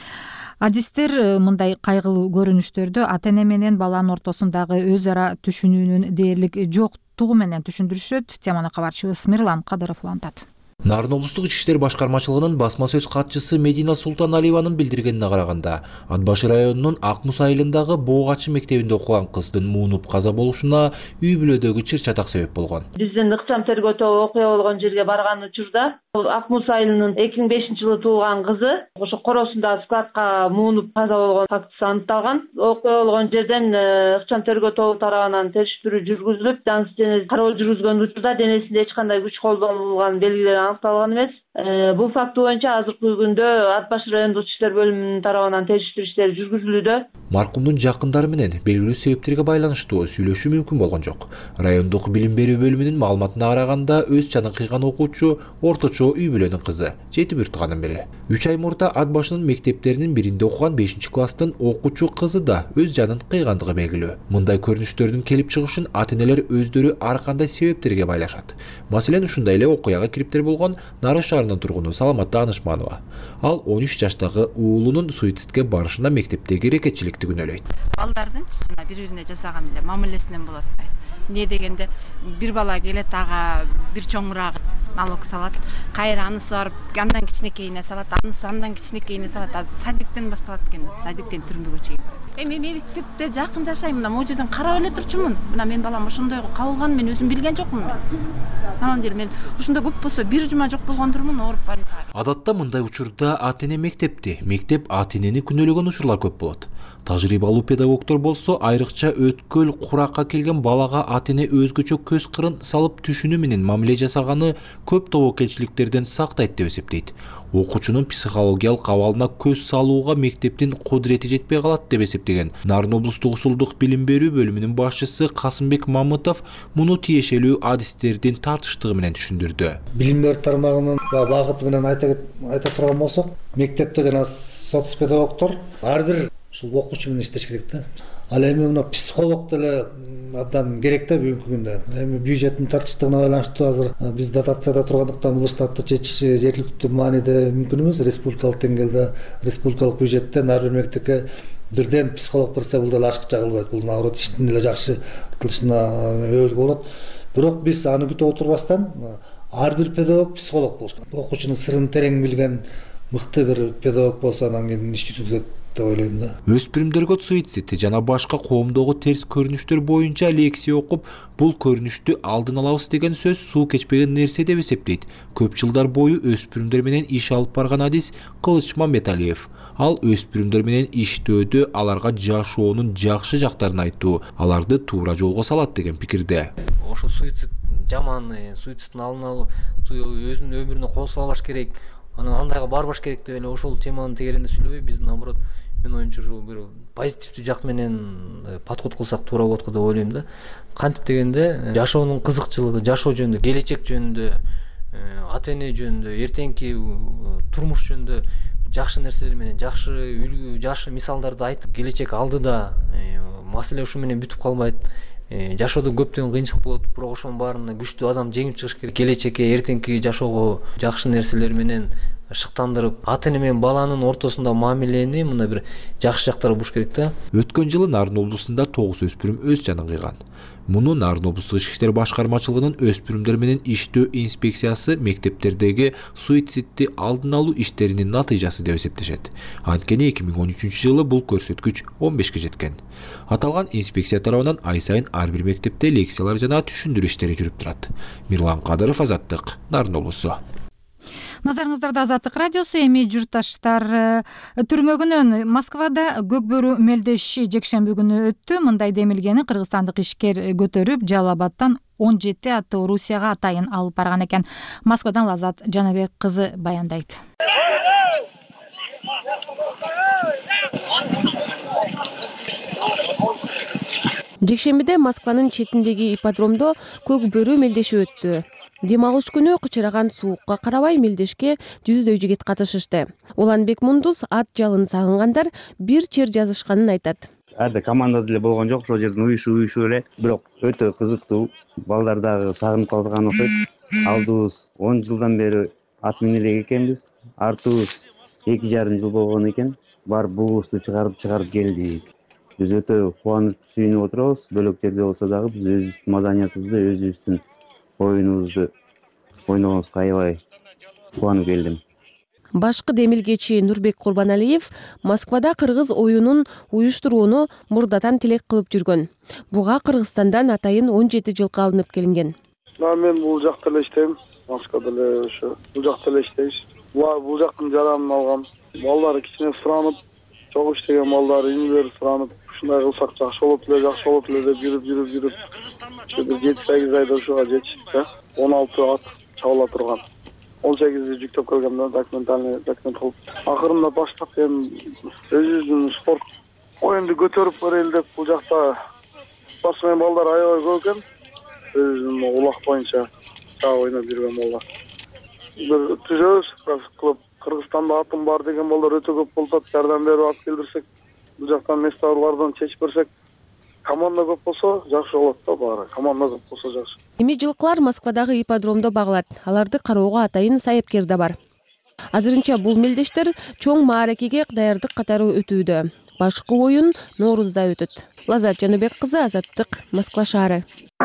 Адистер мындай кайгылуу көрүнүштөрдү ата-эне менен баланын ортосундагы өз ара түшүнүүнүн дээрлик жоктугу менен түшүндүрүшөт. Теманы кабарчыбыз Мирлан Кадыров улантат. Нарын облустук ички иштер башкармачылыгынын басма сөз катчысы Медина Султаналиеванын билдиргенине караганда, Ат башы районунун Ак Муз айылындагы Боогачы мектебинде окуган кыздын муунуп каза болушуна үй бүлөдөгү чыр чатак себеп болгон. Биздин ыкчам тергөө тобу окуя болгон жерге барган учурда Ак Муз айылынын 2005-жылы туулган кызы ошо коросундагы складка муунуп каза болгон фактысы аныкталган. Окуя болгон жерден ыкчам тергөө тобу тарабынан териштирүү жүргүзүлүп, жансыз дене кароо жүргүзгөн учурда денесинде эч кандай күч колдонулган белгилер аныкталган эмес. Бул факт боюнча азыркы күндө Ат башы райондук ички иштер бөлүмүнүн тарабынан териштирүү иштери жүргүзүлүүдө. Маркумдун жакындары менен белгилүү себептерге байланыштуу сүйлөшүү мүмкүн болгон жок. Райондук билим берүү бөлүмүнүн маалыматына караганда, өз жанын кыйган окуучу орточо үй бүлөнүн кызы, 7 тууганын бири. 3 ай мурда Ат башынын мектептеринин биринде окуган 5-класстын окуучу кызы да өз жанын кыйгандыгы белгилүү. Мындай көрүнүштөрдүн келип чыгышын ата-энелер өздөрү ар кандай себептерге байлашат. Маселен, ушундай эле окуяга кириптер болгон Нары шаарынын районунун тургуну Саламат Данышманова. Ал 13 жаштагы уулунун суицидке барышына мектептеги эркетчиликти күнөөлөйт. Балдардын бири-бирине жасаган эле мамилесинен болот. Эмне дегенде бир бала келет, ага бир чоңураак налог салат, кайра анысы барып андан кичинекейине салат, анысы андан кичинекейине салат. Садиктен башталат экен, садиктен түрмөгө чейин барат. Мен мектепте жакын жашайм, мына могу жерден карап эле турчумун. Мына мен балам ошондой кабылган, мен өзүм билген жокмун мен. Самом деле мен ушундай көп болсо бир жума жок болгондурмун, ооруп больницага. Адатта мындай учурда ата-эне мектепти, мектеп ата-энени күнөөлөгөн учурлар көп болот. Тажрыйбалуу педагогдор болсо айрыкча өткөл куракка келген балага ата-эне өзгөчө көз кырын салып түшүнүү менен мамиле жасаганы көп тобокелчиликтерден сактайт деп эсептейт. Окуучунун психологиялык абалына көз салууга мектептин кудурети жетпей калат деп эсептеген Нарын облустук усулдук билим берүү бөлүмүнүн башчысы Касымбек Мамытов муну тиешелүү адистердин тартыштыгы менен түшүндүрдү. Билим берүү тармагынын багыты менен айта турган болсок, мектепте жана соцпедагогдор ар бир ушул окуучу менен иштеш керек да. Ал эми мына психолог деле абдан керек да бүгүнкү күндө. Эми бюджеттин тартыштыгына байланыштуу азыр биз дотацияда тургандыктан бул штатты чечиш жергиликтүү мааниде мүмкүн эмес. Республикалык деңгээлде, республикалык бюджеттен ар бир мектепке бирден психолог берсе бул деле ашыкча кылбайт. Бул наоборот иштин деле жакшы кылышына өбөлгө болот. Бирок биз аны күтүп отурбастан ар бир педагог психолог болуш керек. Окуучунун сырын терең билген мыкты бир педагог болсо анан кийин иш жүргүзөт деп ойлойм да. Өспүрүмдөргө суицид жана башка коомдогу терс көрүнүштөр боюнча лекция окуп, бул көрүнүштү алдын алабыз деген сөз суу кечпеген нерсе деп эсептейт. Көп жылдар бою өспүрүмдөр менен иш алып барган адис Кылыч Мамбеталиев. Ал өспүрүмдөр менен иштөөдө аларга жашоонун жакшы жактарын айтуу, аларды туура жолго салат деген пикирде. Ошо суицид жаман, суицидтин алдын алуу, өзүнүн өмүрүнө кол салбаш керек, анан андайга барбаш керек деп эле ошол теманын тегерегинде сүйлөбөй, биз наоборот мен оюмча бир позитивдүү жак менен подход кылсак туура болот го деп ойлойм да. Кантип дегенде жашоонун кызыкчылыгы, жашоо жөнүндө, келечек жөнүндө, ата-эне жөнүндө, эртеңки турмуш жөнүндө жакшы нерселер менен, жакшы үлгү, жакшы мисалдарды айтып, келечек алдыда маселе ушу менен бүтүп калбайт. Жашоодо көптөгөн кыйынчылык болот, бирок ошонун баарына күчтүү адам жеңип чыгыш керек. Келечекке, эртеңки жашоого жакшы нерселер менен шыктандырып, ата-эне менен баланын ортосунда мамилени мына бир жакшы жактары буш керек да. Өткөн жылы Нарын облусунда 9 өспүрүм өз жанын кыйган. Муну Нарын облустук ички иштер башкармачылыгынын өспүрүмдөр менен иштөө инспекциясы мектептердеги суицидти алдын алуу иштеринин натыйжасы деп эсептешет. Анткени 2013 жылы бул көрсөткүч 15ке жеткен. Аталган инспекция тарабынан ай сайын ар бир мектепте лекциялар жана түшүндүрүү иштери жүрүп турат. Мирлан Кадыров, Азаттык, Нарын облусу. Назарыңыздарда Азаттык радиосу. Эми журтташтар, түрмөгүнөн Москвада көкбөрү мелдеши жекшемби күнү өттү. Мындай демилгени кыргызстандык ишкер көтөрүп, Жалал-Абадтан 17 аттуу Русияга атайын алып барган экен. Москвадан Лазат Жанабек кызы баяндайт. Жекшембиде Москванын четиндеги ипподромдо көкбөрү мелдеши өттү. Дем алыш күнү кычыраган суукка карабай мелдешке жүздөй жигит катышышты. Уланбек Мундус ат жалын сагынгандар бир чер жазышканын айтат. Ада команда деле болгон жок, ошол жерден уюшу эле, бирок өтө кызыктуу. Балдар дагы сагынып калган окшойт. Алдыбыз 10 жылдан бери ат мине элек экенбиз. Артыбыз 2,5 жыл болгон экен. Бар бугусту чыгарып келдик. Биз өтө кубанып сүйүнүп отурабыз. Бөлөк жерде болсо дагы биз өзүбүздүн маданиятыбызды, өзүбүздүн оюнубузду ойногонубузга аябай кубанып келдим. Башкы демилгечи Нурбек Курбаналиев Москвада кыргыз оюнун уюштурууну мурдатан тилек кылып жүргөн. Буга Кыргызстандан атайын 17 жылкы алынып келинген. Мен бул жакта эле иштейм. Москвада эле ошо бул жакта эле иштейбиз. Бул жактын жаранын алгам. Балдар кичине суранып, чогуу иштеген балдар инилер суранып, ушундай кылсак жакшы болот эле деп жүрүп 7-8 айда ушуга жетиштик да. 16 ат чабыла турган. 18 жүктөп келгенде документ кылып. Акырында баштап эми өзүбүздүн спорт оюнду көтөрүп берели деп бул жакта спортсмен балдар аябай көп экен. Өзүнүн улак боюнча чабып ойноп жүргөн балдар. Бир түзөбүз кылып Кыргызстанда атым бар деген балдар өтө көп болуп, жардам берип алып келдирсек, бул жактан месталардан чечип берсек, команда көп болсо жакшы болот да, баары команда көп болсо жакшы. Эми жылкылар Москвадагы ипподромдо багылат. Аларды кароого атайын сайыпкер да бар. Азырынча бул мелдештер чоң мааракеге даярдык катары өтүүдө. Башкы оюн Ноорузда өтөт. Лазат Жаныбек кызы, Азаттык, Москва шаары.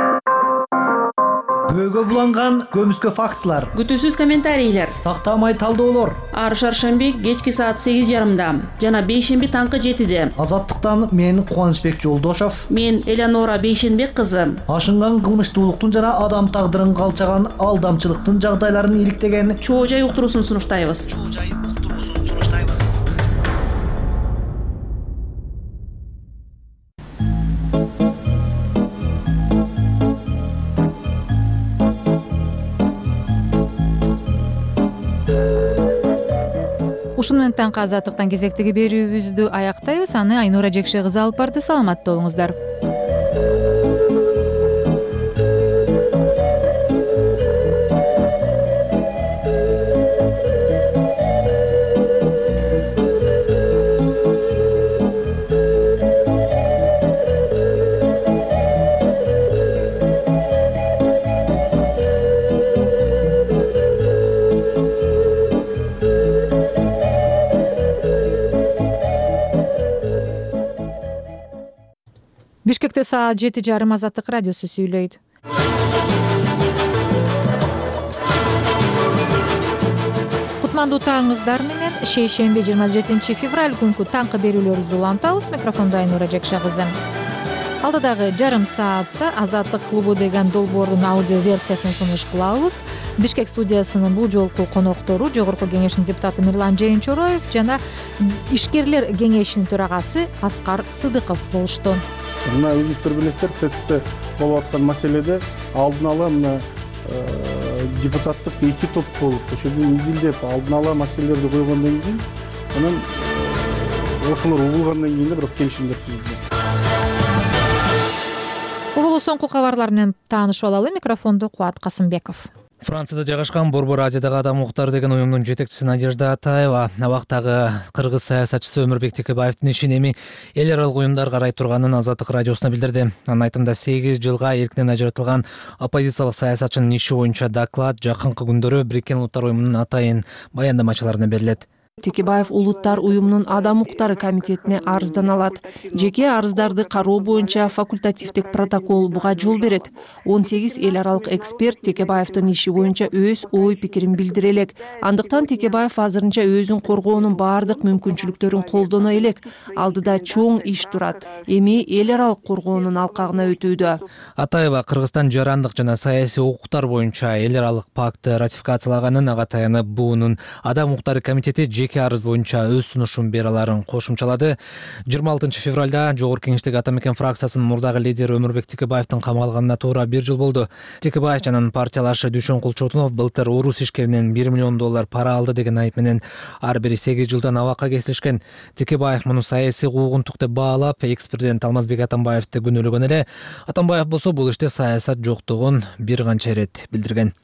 Көөгө буланган көмүскө фактылар. Күтүүсүз комментарийлер. Тактамай талдоолор. Ар шаршемби кечки саат 8:30 жана бейшемби таңкы 7-де. Азаттыктан мен Кубанычбек Жолдошов. Мен Элеонора Бейшенбек кызы. Ашынган кылмыштуулуктун жана адам тагдырын калчаган алдамчылыктын жагдайларын иликтеген чоо жай уктуруусун сунуштайбыз. Ушун менен таңкы Азаттыктан кезектеги берүүбүздү аяктайбыз. Аны Айнура Жекше кызы алып барды. Саламатта болуңуздар. Бишкекте саат 7:30 Азаттык радиосу сүйлөйт. Кутмандуу таңыңыздар менен шейшемби 27 февраль күнкү таңкы берүүлөрүбүздү улантабыз. Микрофондо Айнура Жекше кызы. Алдыдагы жарым саатта Азаттык клубу деген долбоордун аудио версиясын сунуш кылабыз. Бишкек студиясынын бул жолку коноктору Жогорку кеңештин депутаты Мирлан Жээнчороев жана ишкерлер кеңешинин төрагасы Аскар Сыдыков болушту. Мына өзүңүздөр билесиздер, ТЭЦте болуп аткан маселеде алдын ала мына депутаттык 2 топ болуп, ошол жерден изилдеп алдын ала маселелерди койгондон кийин, анан ошолор угулгандан кийин эле бирок келишимдер түзүлдү. Бул болсо соңку кабарлар менен таанышып алалы. Микрофондо Кубат Касымбеков. Францияда жайгашкан Борбор Азиядагы адам укуктары деген уюмдун жетекчиси Надежда Атаева абактагы кыргыз саясатчысы Өмүрбек Текебаевдин ишин эми эл аралык уюмдар карай турганын Азаттык радиосуна билдирди. Анын айтымында 8 жылга эркинен ажыратылган оппозициялык саясатчынын иши боюнча доклад жакынкы күндөрү Бириккен Улуттар уюмунун атайын баяндамачыларына берилет. Текебаев Улуттар уюмунун адам укуктары комитетине арыздан алат. Жеке арыздарды кароо боюнча факультативдик протокол буга жол берет. 18 эл аралык эксперт Текебаевдин иши боюнча өз ой пикирин билдире элек. Андыктан Текебаев азырынча өзүн коргоонун баардык мүмкүнчүлүктөрүн колдоно элек. Алдыда чоң иш турат. Эми эл аралык коргоонун алкагына өтүүдө. Атаева Кыргызстан жарандык жана саясий укуктар боюнча эл аралык пактты ратификациялаганын, ага таянып буунун адам укуктары комитети жеке арыз боюнча өз сунушун бере аларын кошумчалады. 26 февралда Жогорку кеңештеги Ата Мекен фракциясынын мурдагы лидери Өмүрбек Текебаевдин камалганына туура 1 жыл болду. Текебаев жана партиялашы Дүйшөн Кулчотунов былтыр орус ишкеринен $1 миллион пара алды деген айып менен ар бири 8 жылдан абакка кесилишкен. Текебаев муну саясий куугунтук деп баалап, экс-президент Алмазбек Атамбаевди күнөөлөгөн эле. Атамбаев болсо бул иште саясат жоктугун бир канча ирет билдирген.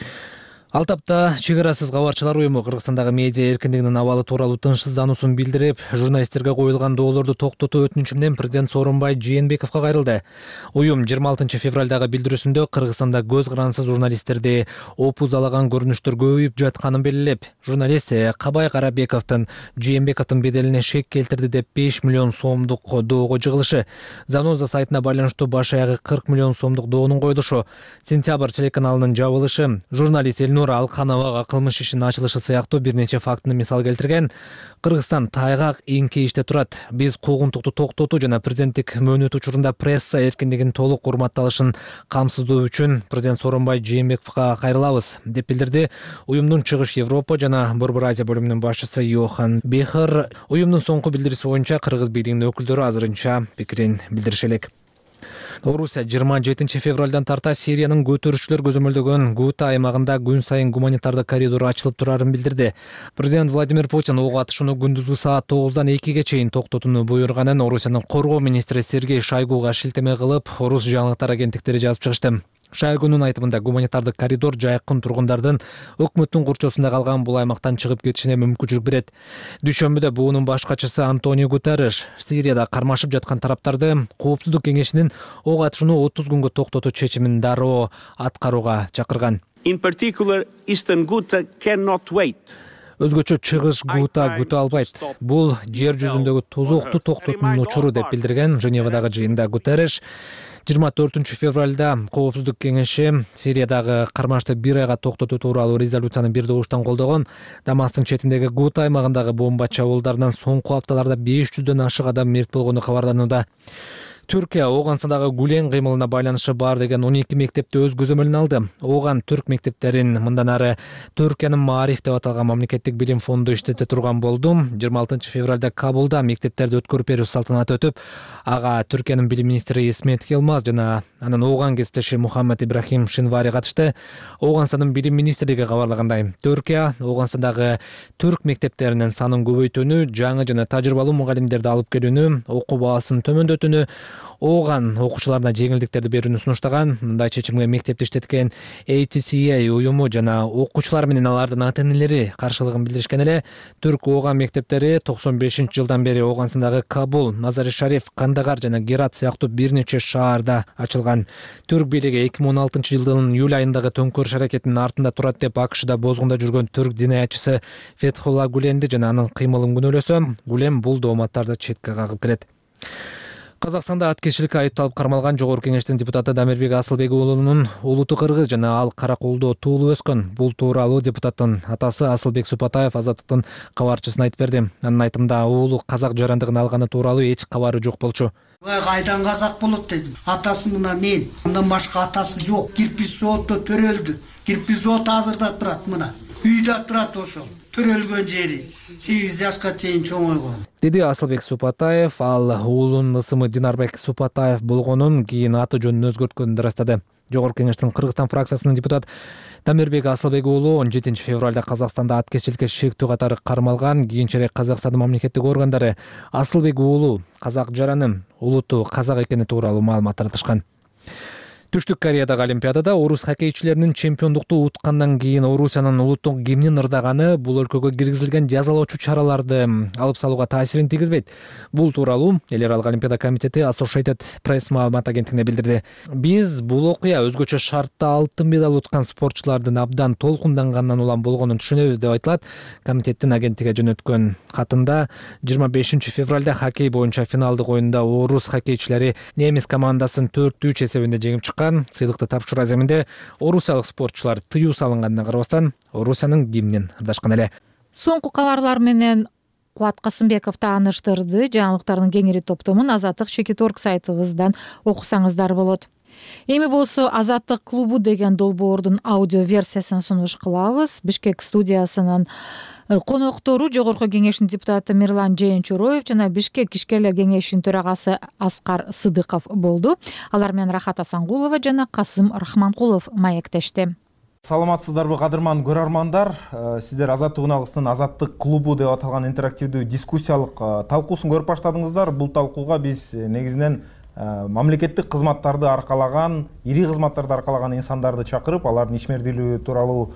Ал тапта чек арасыз кабарчылар уюму Кыргызстандагы медиа эркиндигинин абалы тууралуу тынчсыздануусун билдирип, журналисттерге коюлган доолорду токтотуу өтүнүчү менен президент Сооронбай Жээнбековго кайрылды. Уюм 26 февралдагы билдирүүсүндө Кыргызстанда көз карансыз журналисттерди опузалаган көрүнүштөр көбөйүп жатканын белгилеп, журналист Кабай Карабековдун Жээнбековдун беделине шек келтирди деп $5 миллион доого жыгылышы, Заноза сайтына байланыштуу баш аягы $40 миллион доонун коюлушу, Сентябрь телеканалынын жабылышы, журналист Элнура Алкановага кылмыш ишинин ачылышы сыяктуу бир нече фактыны мисал келтирген. Кыргызстан тайгак эңкейиште турат. Биз куугунтукту токтотуу жана президенттик мөөнөт учурунда пресса эркиндигинин толук урматталышын камсыздоо үчүн президент Сооронбай Жээнбековго кайрылабыз, деп билдирди уюмдун Чыгыш Европа жана Борбор Азия бөлүмүнүн башчысы Йохан Бехер. Уюмдун соңку билдирүүсү боюнча кыргыз бийлигинин өкүлдөрү азырынча пикирин билдириши элек. Орусия 27 февралдан тарта Сириянын көтөрүүчүлөр көзөмөлдөгөн Гута аймагында күн сайын гуманитардык коридор ачылып турарын билдирди. Президент Владимир Путин ок атышууну күндүзгү саат 9-дан 2-ге чейин токтотууну буйруганын Орусиянын коргоо министри Сергей Шойгуга шилтеме кылып, орус жаңылыктар агенттиктери жазып чыгышты. Шайгунун айтымында гуманитардык коридор жайкын тургундардын өкмөттүн курчоосунда калган бул аймактан чыгып кетишине мүмкүнчүлүк берет. Дүйшөмбүдө буунун баш катчысы Антонио Гутерриш Сирияда кармашып жаткан тараптарды Коопсуздук кеңешинин ок атышууну 30 күнгө токтотуу чечимин дароо аткарууга чакырган. In particular, Eastern Ghouta cannot wait. Өзгөчө чыгыш Гута күтө албайт. Бул жер жүзүндөгү тозокту токтотуунун учуру деп билдирген Женевадагы жыйында Гутерриш 24 февралда Коопсуздук кеңеши Сириядагы кармашты 1 айга токтотуу тууралуу резолюцияны бир добуштан колдогон. Дамастын четиндеги Гута аймагындагы бомба чабуулдарынан соңку апталарда 500дөн ашык адам мерт болгону кабарланууда. Түркия Оогандагы Гулен кыймылына байланышы бар деген 12 мектепти өз көзөмөлүнө алды. Ооган түрк мектептерин мындан ары Түркиянын Маариф деп аталган мамлекеттик билим фонду иштете турган болду. 26 февралда Кабулда мектептерди өткөрүп берүү салтанаты өтүп, ага Түркиянын билим министри Исмет Келмаз жана анын Ооган кесиптеши Мухаммед Ибрахим Шинвари катышты. Оогандын билим министрлиги кабарлагандай, Түркия Оогандагы түрк мектептеринин санын көбөйтүүнү, жаңы жана тажрыйбалуу мугалимдерди алып келүүнү, окуу баасын төмөндөтүүнү, Ооган окуучуларына жеңилдиктерди берүүнү сунуштаган. Мындай чечимге мектепти иштеткен ATCA уюму жана окуучулар менен алардын ата-энелери каршылыгын билдиришкен эле. Түрк Ооган мектептери 95-жылдан бери Оогандагы Кабул, Мазари-Шариф, Кандагар жана Герат сыяктуу бир нече шаарда ачылган. Түрк бийлиги 2016-жылдын июль айындагы төңкөрүш аракетинин артында турат деп АКШда бозгунда жүргөн түрк динаятчысы Фетхулла Гуленди жана анын кыймылын күнөөлөсө, Гулен бул дооматтарды четке кагып келет. Казакстанда аткезчиликке айыпталып кармалган Жогорку кеңештин депутаты Дамирбек Асылбек уулунун улуту кыргыз жана ал Каракулдо туулуп өскөн. Бул тууралуу депутаттын атасы Асылбек Супатаев Азаттыктын кабарчысына айтып берди. Анын айтымында уулу казак жарандыгын алганы тууралуу эч кабары жок болчу. Кайдан казак болот дедим. Атасы мына мен. Андан башка атасы жок. Кирпич заводдо төрөлдү. Кирпич завод азырда турат мына. Үйдө турат ошол. Төрөлгөн жери 8 жашка чейин чоңойгон. Деди Асылбек Супатаев, ал уулунун ысымы Динарбек Супатаев болгонун, кийин аты жөнүн өзгөрткөнүн ырастады. Жогорку кеңештин Кыргызстан фракциясынын депутат Дамирбек Асылбек уулу 17 февралда Казакстанда аткезчиликке шектүү катары кармалган. Кийинчерээк Казакстандын мамлекеттик органдары Асылбек уулу казак жараны, улуту казак экени тууралуу маалымат таратышкан. Түштүк Кореядагы Олимпиадада орус хоккейчилеринин чемпиондукту уткандан кийин Орусиянын улуттук гимнин ырдаганы бул өлкөгө киргизилген жазалоочу чараларды алып салууга таасирин тийгизбейт. Бул тууралуу Эл аралык Олимпиада комитети Associated Press маалымат агенттигине билдирди. Биз бул окуя өзгөчө шартта алтын медаль уткан спортчулардын абдан толкунданганынан улам болгонун түшүнөбүз деп айтылат. Комитеттин агенттикке жөнөткөн катында 25 февралда хоккей боюнча финалдык оюнда орус хоккейчилери немис командасын 4-3 эсебинде жеңип чыккан. Сыйлыкты тапшыруу аземинде орусиялык спортчулар тыюу салынганына карабастан Орусиянын гимнин ырдашкан эле. Соңку кабарлар менен Кубат Касымбеков тааныштырды. Жаңылыктардын кеңири топтомун Азаттык Чекиторг сайтыбыздан окусаңыздар болот. Эми болсо Азаттык клубу деген долбоордун аудио версиясын сунуш кылабыз. Бишкек студиясынын коноктору Жогорку кеңештин депутаты Мирлан Жээнчуроев жана Бишкек ишкерлер кеңешинин төрагасы Аскар Сыдыков болду. Алар менен Рахат Асангулова жана Касым Рахманкулов маектешти. Саламатсыздарбы кадырман көрөрмандар, сиздер Азаттык уналыгынын Азаттык клубу деп аталган интерактивдүү дискуссиялык талкуусун көрүп баштадыңыздар. Бул талкууга биз негизинен мамлекеттик кызматтарды аркалаган, ири кызматтарды аркалаган инсандарды чакырып, алардын ишмердүүлүгү тууралуу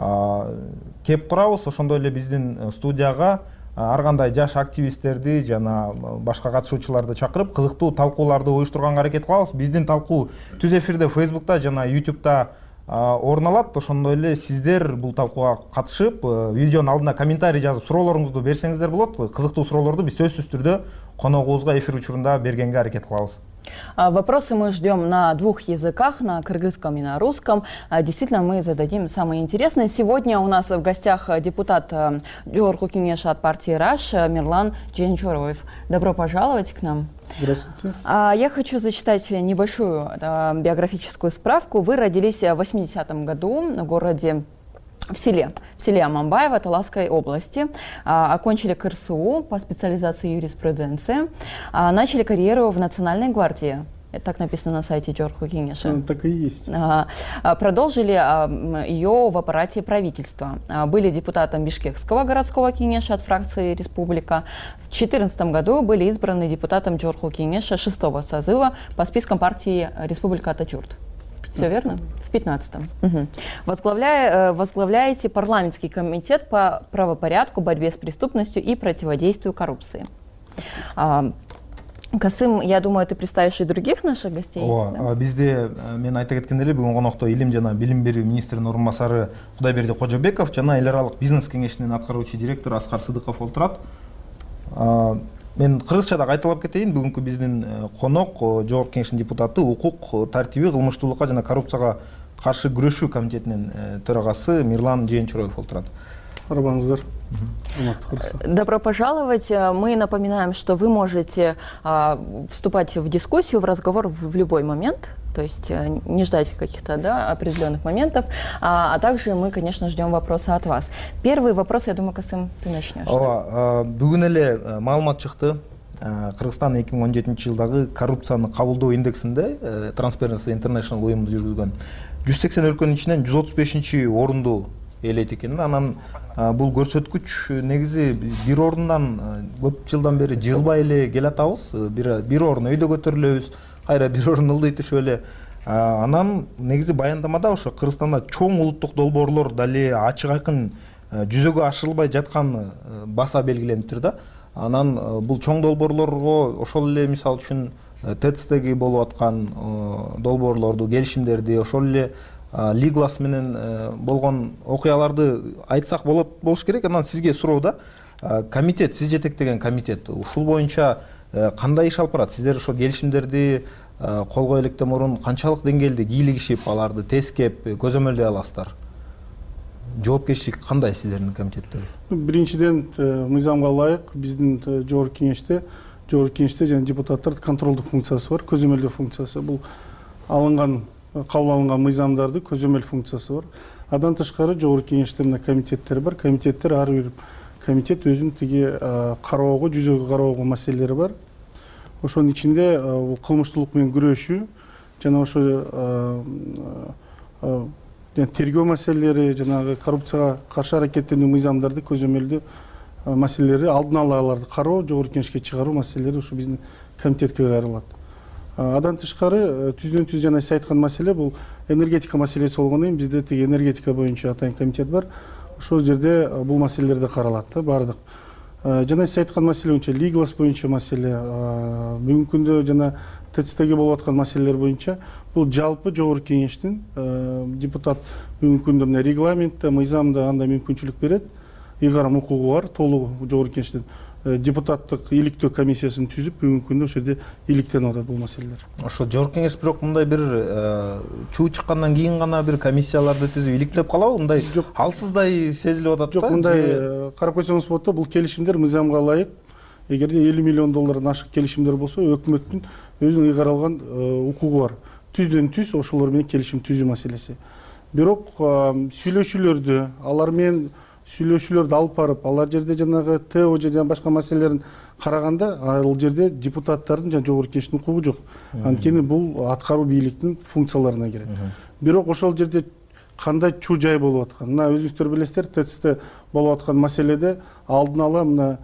кеп курабыз. Ошондой эле биздин студияга ар кандай жаш активисттерди жана башка катышуучуларды чакырып, кызыктуу талкууларды уюштурганга аракет кылабыз. Биздин талкуу түз эфирде Facebook'та жана YouTube'да орун алат. Ошондой эле сиздер бул талкууга катышып, видеонун алдына комментарий жазып, суроолоруңузду берсеңиздер болот. Кызыктуу суроолорду биз сөзсүз түрдө коногубузга эфир учурунда бергенге аракет кылабыз. Вопросы мы ждем на двух языках, на кыргызском и на русском. Действительно, мы зададим самые интересные. Сегодня у нас в гостях депутат Жогорку кеңеши от партии РАШ Мирлан Жээнчуроев. Добро пожаловать к нам. Здравствуйте. Я хочу зачитать небольшую биографическую справку. Вы родились в 80-м году в городе в селе Аманбаево Таласской области, окончили КРСУ по специализации юриспруденции, начали карьеру в Национальной гвардии. Это так написано на сайте Жогорку кеңеши. Так и есть. Продолжили ее в аппарате правительства. Были депутатом Бишкекского городского кеңеша от фракции Республика. В 2014 году были избраны депутатом Жогорку кеңеши 6-го созыва по спискам партии Республика Атачурт. Все верно? В 15-м. Угу. Возглавляете парламентский комитет по правопорядку, борьбе с преступностью и противодействию коррупции. Касым, я думаю, ты представишь и других наших гостей. Бизде мен айта кеткен эле бүгүн конокто илим жана билим берүү министринин орун басары Кудайберди Кожобеков жана эл аралык бизнес кеңешинин аткаруучу директору Аскар Сыдыков отурат. Мен кыргызча да кайталап кетейин. Бүгүнкү биздин конок Жогорку Кеңештин депутаты, укук, тартиби, кылмыштуулукка жана коррупцияга каршы күрөшүү комитетинин төрагасы Мирлан Жээнчуроев отурат. Арбаңыздар. Добро пожаловать. Мы напоминаем, что вы можете вступать в дискуссию, в разговор в любой момент, то есть не ждать каких-то определенных моментов, а также мы, конечно, ждем вопроса от вас. Первый вопрос, я думаю, Касым, ты начнешь. Бүгүн эле маалымат чыкты. Кыргызстан 2017 жылдагы коррупцияны кабылдоо индексинде Transparency International уюму жүргүзгөн 180 өлкөнүн ичинен 135 орунду ээлейт экен. Анан бул көрсөткүч негизи бир орундан көп жылдан бери жыгылбай эле келатабыз. Бир орун өйдө көтөрүлөбүз, кайра бир орун ылдый түшүп эле. Анан негизи баяндамада ошо Кыргызстанда чоң улуттук долбоорлор дали ачык айкын жүзөгө ашырылбай жатканы баса белгиленип тур да. Анан бул чоң долбоорлорго ошол эле мисалы үчүн ТЭЦ-теги болуп аткан долбоорлорду, келишимдерди, ошол эле Лиглас менен болгон окуяларды айтсак болуш керек. Анан сизге суроо да, комитет, сиз жетектеген комитет ушул боюнча кандай иш алып барат? Сиздер ошо келишимдерди колго электен мурун канчалык деңгээлде кийлигишип, аларды тескеп, көзөмөлдөй аласыздар? Жоопкерчилик кандай сиздердин комитетте? Биринчиден, мыйзамга ылайык биздин Жогорку Кеңеште жана депутаттардын контролдук функциясы бар, көзөмөлдөө функциясы. Бул кабыл алынган мыйзамдарды көзөмөл функциясы бар. Адан тышкары Жогорку Кеңештин комитеттери бар. Комитеттер ар бир комитет өзүнүн тиги кароого, жүзөгө кароого маселелери бар. Ошонун ичинде кылмыштуулук менен күрөшүү жана ошо тергөө маселелери, жанагы коррупцияга каршы аракеттенүү мыйзамдарды көзөмөлдөө маселелери, алдын ала аларды кароо, Жогорку Кеңешке чыгаруу маселелери ушу биздин комитетке кайрылат. Адан тышкары түздөн-түз жана сиз айткан маселе бул энергетика маселеси болгондон кийин бизде тиги энергетика боюнча атайын комитет бар. Ошол жерде бул маселелер да каралат да баардык. Жана сиз айткан маселе боюнча Лиглас боюнча маселе, бүгүнкү күндө жана ТЭЦ-теги болуп аткан маселелер боюнча бул жалпы Жогорку Кеңештин депутат бүгүнкү күндө мына регламентте, мыйзамда андай мүмкүнчүлүк берет. Ыйгарым укугу бар, толугу Жогорку Кеңештин депутаттык иликтөө комиссиясын түзүп, бүгүнкү күндө ошол жерде иликтенип атат бул маселелер. Ошо Жогорку Кеңеш бирок мындай бир чуу чыккандан кийин гана бир комиссияларды түзүп иликтеп калабы? Мындай алсыздай сезилип атат да? Жок, мындай карап койсоңуз болот да, бул келишимдер мыйзамга ылайык. Эгерде 50 миллион доллардан ашык келишимдер болсо, өкмөттүн өзүнүн ыйгаралган укугу бар. Түздөн түз ошолор менен келишим түзүү маселеси. Бирок сүйлөшүүлөрдү, алар менен сүйлөшүүлөрдү алып барып, алар жерде жанагы ТО жана башка маселелерин караганда, ал жерде депутаттардын жана Жогорку Кеңештин укугу жок. Анткени бул аткаруу бийликтин функцияларына кирет. Бирок ошол жерде кандай чуу жай болуп аткан? Мына өзүңүздөр билесиздер, ТЭЦ-те болуп аткан маселеде алдын ала мына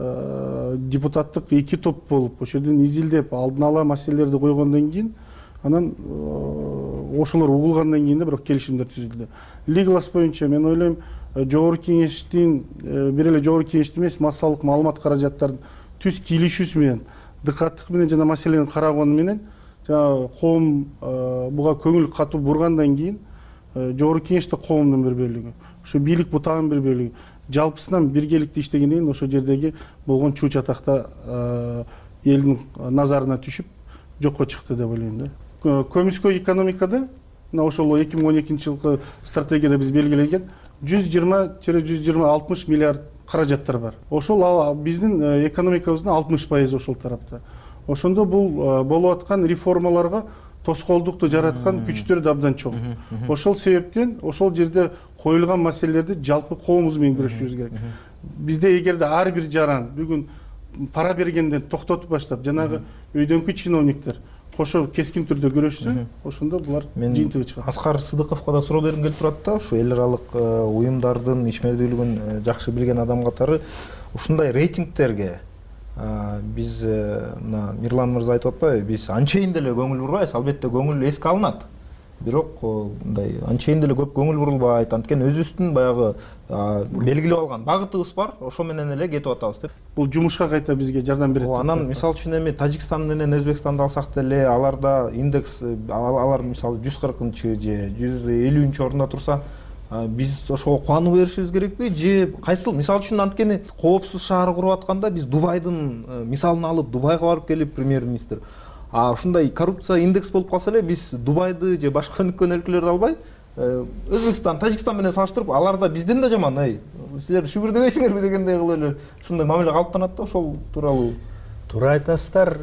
депутаттык 2 топ болуп, ошол жерден изилдеп, алдын ала маселелерди койгондон кийин, анан ошолор угулгандан кийин да бирок келишимдер түзүлдү. Лиглас боюнча мен ойлойм, Жогорку Кеңештин бир эле Жогорку Кеңештин эмес, массалык маалымат каражаттардын түз кийлишүүсү менен, дыкаттык менен жана маселени караганы менен, жана коом буга көңүл катуу бургандан кийин, Жогорку Кеңеште коомдун бир бөлүгү, ошо бийлик бутагынын бир бөлүгү жалпысынан биргеликте иштегенден кийин ошол жердеги болгон чуу чатакта элдин назарына түшүп жокко чыкты деп ойлойм да. Көмүскө экономикада мына ошол 2012 жылкы стратегияда биз белгиленген 120-160 миллиард каражаттар бар. Ошол биздин экономикабыздын 60% ошол тарапта. Ошондо бул болуп аткан реформаларга тоскоолдукту жараткан күчтөр да абдан чоң. Ошол себептен ошол жерде коюлган маселелерди жалпы коомубуз менен күрөшүшүбүз керек. Бизде эгерде ар бир жаран бүгүн пара бергенден токтотуп баштап, жанагы өйдөнкү чиновниктер кошо кескин түрдө көрүшсө, ошондо булар жыйынтыгы чыгат. Аскар Сыдыковго да суроо бергим келип турат да, ушу эл аралык уюмдардын ишмердүүлүгүн жакшы билген адам катары ушундай рейтингтерге биз мына Мирлан мырза айтып атпайбы, биз анчейин деле көңүл бурбайбыз, албетте көңүл эске алынат. бирок мындай анчейин деле көп көңүл бурулбайт. Анткени өзүбүздүн баягы белгилеп алган багытыбыз бар, ошо менен эле кетип атабыз деп. Бул жумушка кайта бизге жардам берет. Анан мисалы үчүн эми Тажикстан менен Өзбекстанды алсак деле, аларда индекс алар мисалы 140-чы же 150-чү орунда турса, биз ошого кубанып беришибиз керекпи же кайсыл? Мисалы үчүн анткени коопсуз шаар куруп атканда биз Дубайдын мисалын алып Дубайга барып келип премьер-министр ушундай коррупция индекс болуп калса эле биз Дубайды же башка өнүккөн өлкөлөрдү албай Өзбекстан, Тажикстан менен салыштырып, аларда бизден да жаман, силер шүгүрдөбөйсүңөрбү дегендей кылып эле ушундай мамиле калыптанат да, ошол тууралуу. Туура айтасыздар,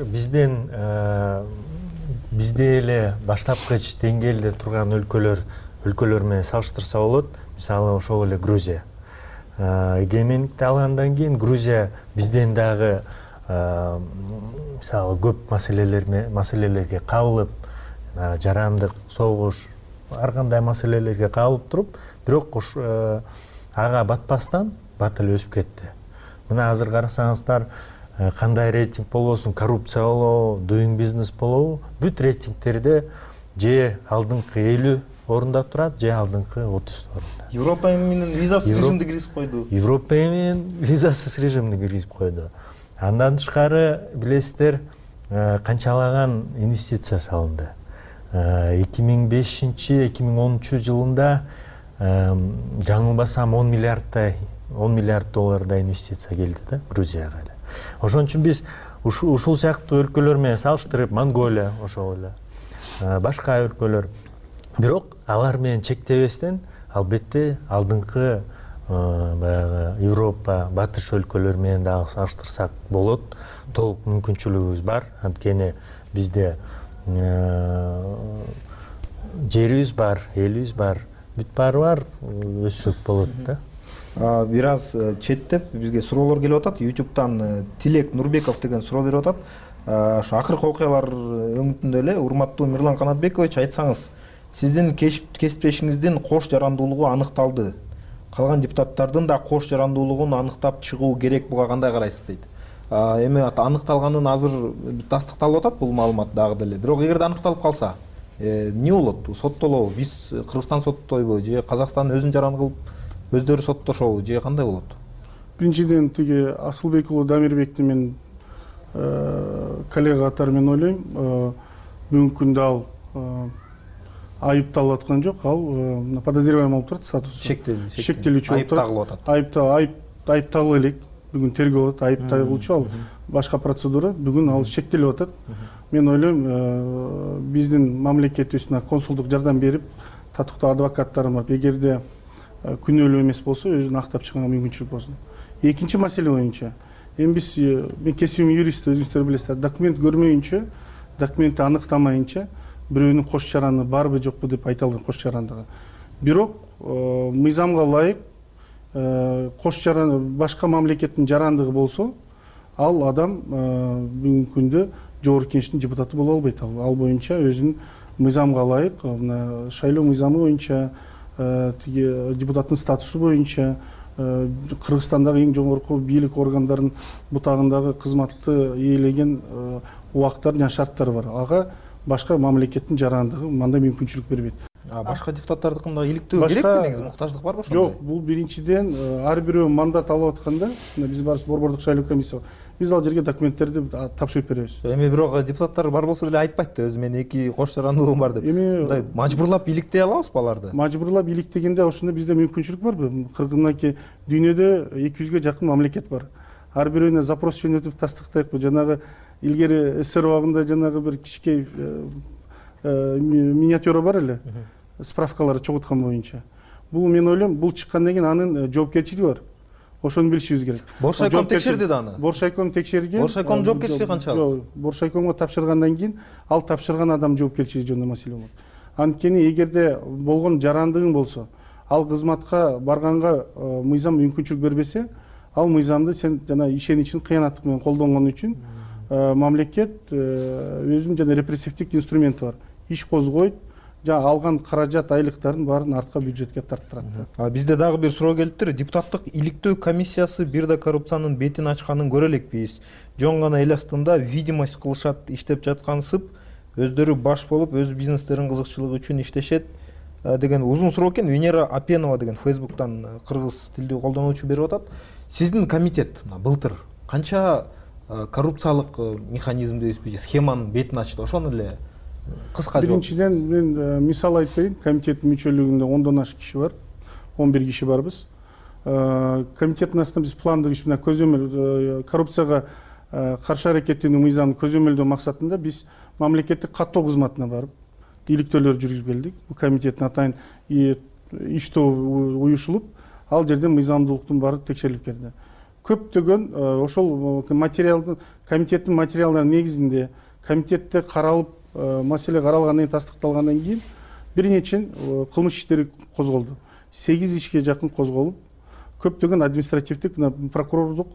бизде эле баштапкыч деңгээлде турган өлкөлөр менен салыштырса болот. Мисалы ошол эле Грузия. Эгемендикти алгандан кийин Грузия бизден дагы мисалы көп маселелерге кабылып, жарандык, согуш, ар кандай маселелерге кабылып туруп, бирок ага батпастан бат эле өсүп кетти. Мына азыр карасаңыздар, кандай рейтинг болбосун, коррупция болобу, doing business болобу, бүт рейтингтерде же алдыңкы 50 орунда турат, же алдыңкы 30 орунда. Европа менен визасыз режимди киргизип койду. Европа менен визасыз режимди киргизип койду. Андан тышкары билесиздер, канчалаган инвестиция салынды. 2005-2010 жылында жаңылбасам 10 миллиард доллардай инвестиция келди да Грузияга эле. Ошон үчүн биз ушул сыяктуу өлкөлөр менен салыштырып, Монголия ошол эле, башка өлкөлөр, бирок алар менен чектебестен албетте алдыңкы баягы Европа, батыш өлкөлөр менен дагы салыштырсак болот. Толук мүмкүнчүлүгүбүз бар. Анткени бизде жерибиз бар, элибиз бар, бүт баары бар, өссөк болот да. Бир аз четтеп бизге суроолор келип атат. YouTube'дан Тилек Нурбеков деген суроо берип атат. Ошо акыркы окуялар өңүтүндө эле, урматтуу Мирлан Канатбекович, айтсаңыз, сиздин кесиптешиңиздин кош жарандуулугу аныкталды. Калган депутаттардын да кош жарандуулугун аныктап чыгуу керек, буга кандай карайсыз дейт. Эми аныкталганын азыр тастыкталып атат бул маалымат дагы деле. Бирок эгерде аныкталып калса, эмне болот? Соттолобу? Биз Кыргызстан соттойбу же Казакстан өзүн жаран кылып өздөрү соттошобу же кандай болот? Биринчиден тиги Асылбек уулу Дамирбекти мен коллега катары мен ойлойм, бүгүнкү күндө ал айыпталып аткан жок, ал подозреваемый болуп турат, статусу шектелүүчү болуп турат. Айыпталып элек, бүгүн тергөө болот, айыпталуучу ал башка процедура, бүгүн ал шектелип атат. Мен ойлойм, биздин мамлекетибиздин консулдук жардам берип, татыктуу адвокаттар бар. Эгерде күнөөлүү эмес болсо, өзүн актап чыганга мүмкүнчүлүк болсун. Экинчи маселе боюнча, эми биз, мен кесибим юрист, өзүңүздөр билесиздер, документ көрмөйүнчө, документти аныктамайынча бирөөнүн кош жараны барбы жокпу деп айта албайм, кош жарандыгы. Бирок мыйзамга ылайык кош жаран башка мамлекеттин жарандыгы болсо, ал адам бүгүнкү күндө жогорку кеңештин депутаты боло албайт. Ал боюнча өзүнүн мыйзамга ылайык, шайлоо мыйзамы боюнча, депутаттын статусу боюнча, Кыргызстандагы эң жогорку бийлик органдарынын бутагындагы кызматты ээлеген убактар жана шарттар бар. Ага башка мамлекеттин жарандыгы мындай мүмкүнчүлүк бербейт. Башка депутаттардыкында иликтөө керекпи, негизи муктаждык барбы ошондой? Жок, бул биринчиден ар бирөө мандат алып атканда, биз барыбыз борбордук шайлоо комиссия, биз ал жерге документтерди тапшырып беребиз. Эми бирок депутаттар бар болсо деле айтпайт да, өзү менин 2 кош жарандуулугум бар деп. Мындай мажбурлап иликтей алабызбы аларды? Мажбурлап иликтегенде ошондо бизде мүмкүнчүлүк барбы? Кыргызстанки дүйнөдө 200-гө жакын мамлекет бар. Ар бирөөүнө запрос жөнөтүп тастыктайбы? Жанагы илгери СССР убагында жанагы бир кичке миниатюра бар эле, справкаларды чогулткан боюнча. Бул мен ойлойм, бул чыккандан кийин анын жоопкерчилиги бар. Ошону билишибиз керек. Боршайком текшерди да аны. Боршайком текшерген. Боршайком жоопкерчилиги канчалык? Жок, Боршайкомго тапшыргандан кийин ал тапшырган адам жоопкерчилиги жөнүндө маселе болот. Анткени эгерде болгон жарандыгың болсо, ал кызматка барганга мыйзам мүмкүнчүлүк бербесе, ал мыйзамды сен жана ишеничин кыянаттык менен колдонгон үчүн мамлекет өзүнүн жана репрессивдик инструменти бар. Иш козгойт, жана алган каражат, айлыктардын баарын артка бюджетке тарттырат. Бизде дагы бир суроо келиптир. Депутаттык иликтөө комиссиясы бир да коррупциянын бетин ачканын көрө элекпиз. Жон гана эл астында видимость кылышат, иштеп жаткансып, өздөрү баш болуп өз бизнестеринин кызыкчылыгы үчүн иштешет деген узун суроо экен. Венера Апенова деген Фейсбуктан кыргыз тилдүү колдонуучу берип атат. Сиздин комитет былтыр канча коррупциялык механизмди дейсизби, схеманын бетин ачты? Ошону эле кыска жооп. Биринчиден мен мисал айтып берейин. Комитеттин мүчөлүгүндө 10дон ашык киши бар. 11 киши барбыз. Комитеттин астында биз пландык иш менен көзөмөл коррупцияга каршы аракеттенүү мыйзамын көзөмөлдөө максатында биз мамлекеттик каттоо кызматына барып иликтөөлөр жүргүзүп келдик. Бул комитеттин атайын иш тобу уюшулуп, ал жерде мыйзамдуулуктун баары текшерилип келди. Көптөгөн ошол материалдын комитеттин материалдары негизинде комитетте каралып, маселе каралгандан кийин тастыкталгандан кийин бир нече кылмыш иштери козголду. 8 ишке жакын козголуп, көптөгөн административдик, прокурорлук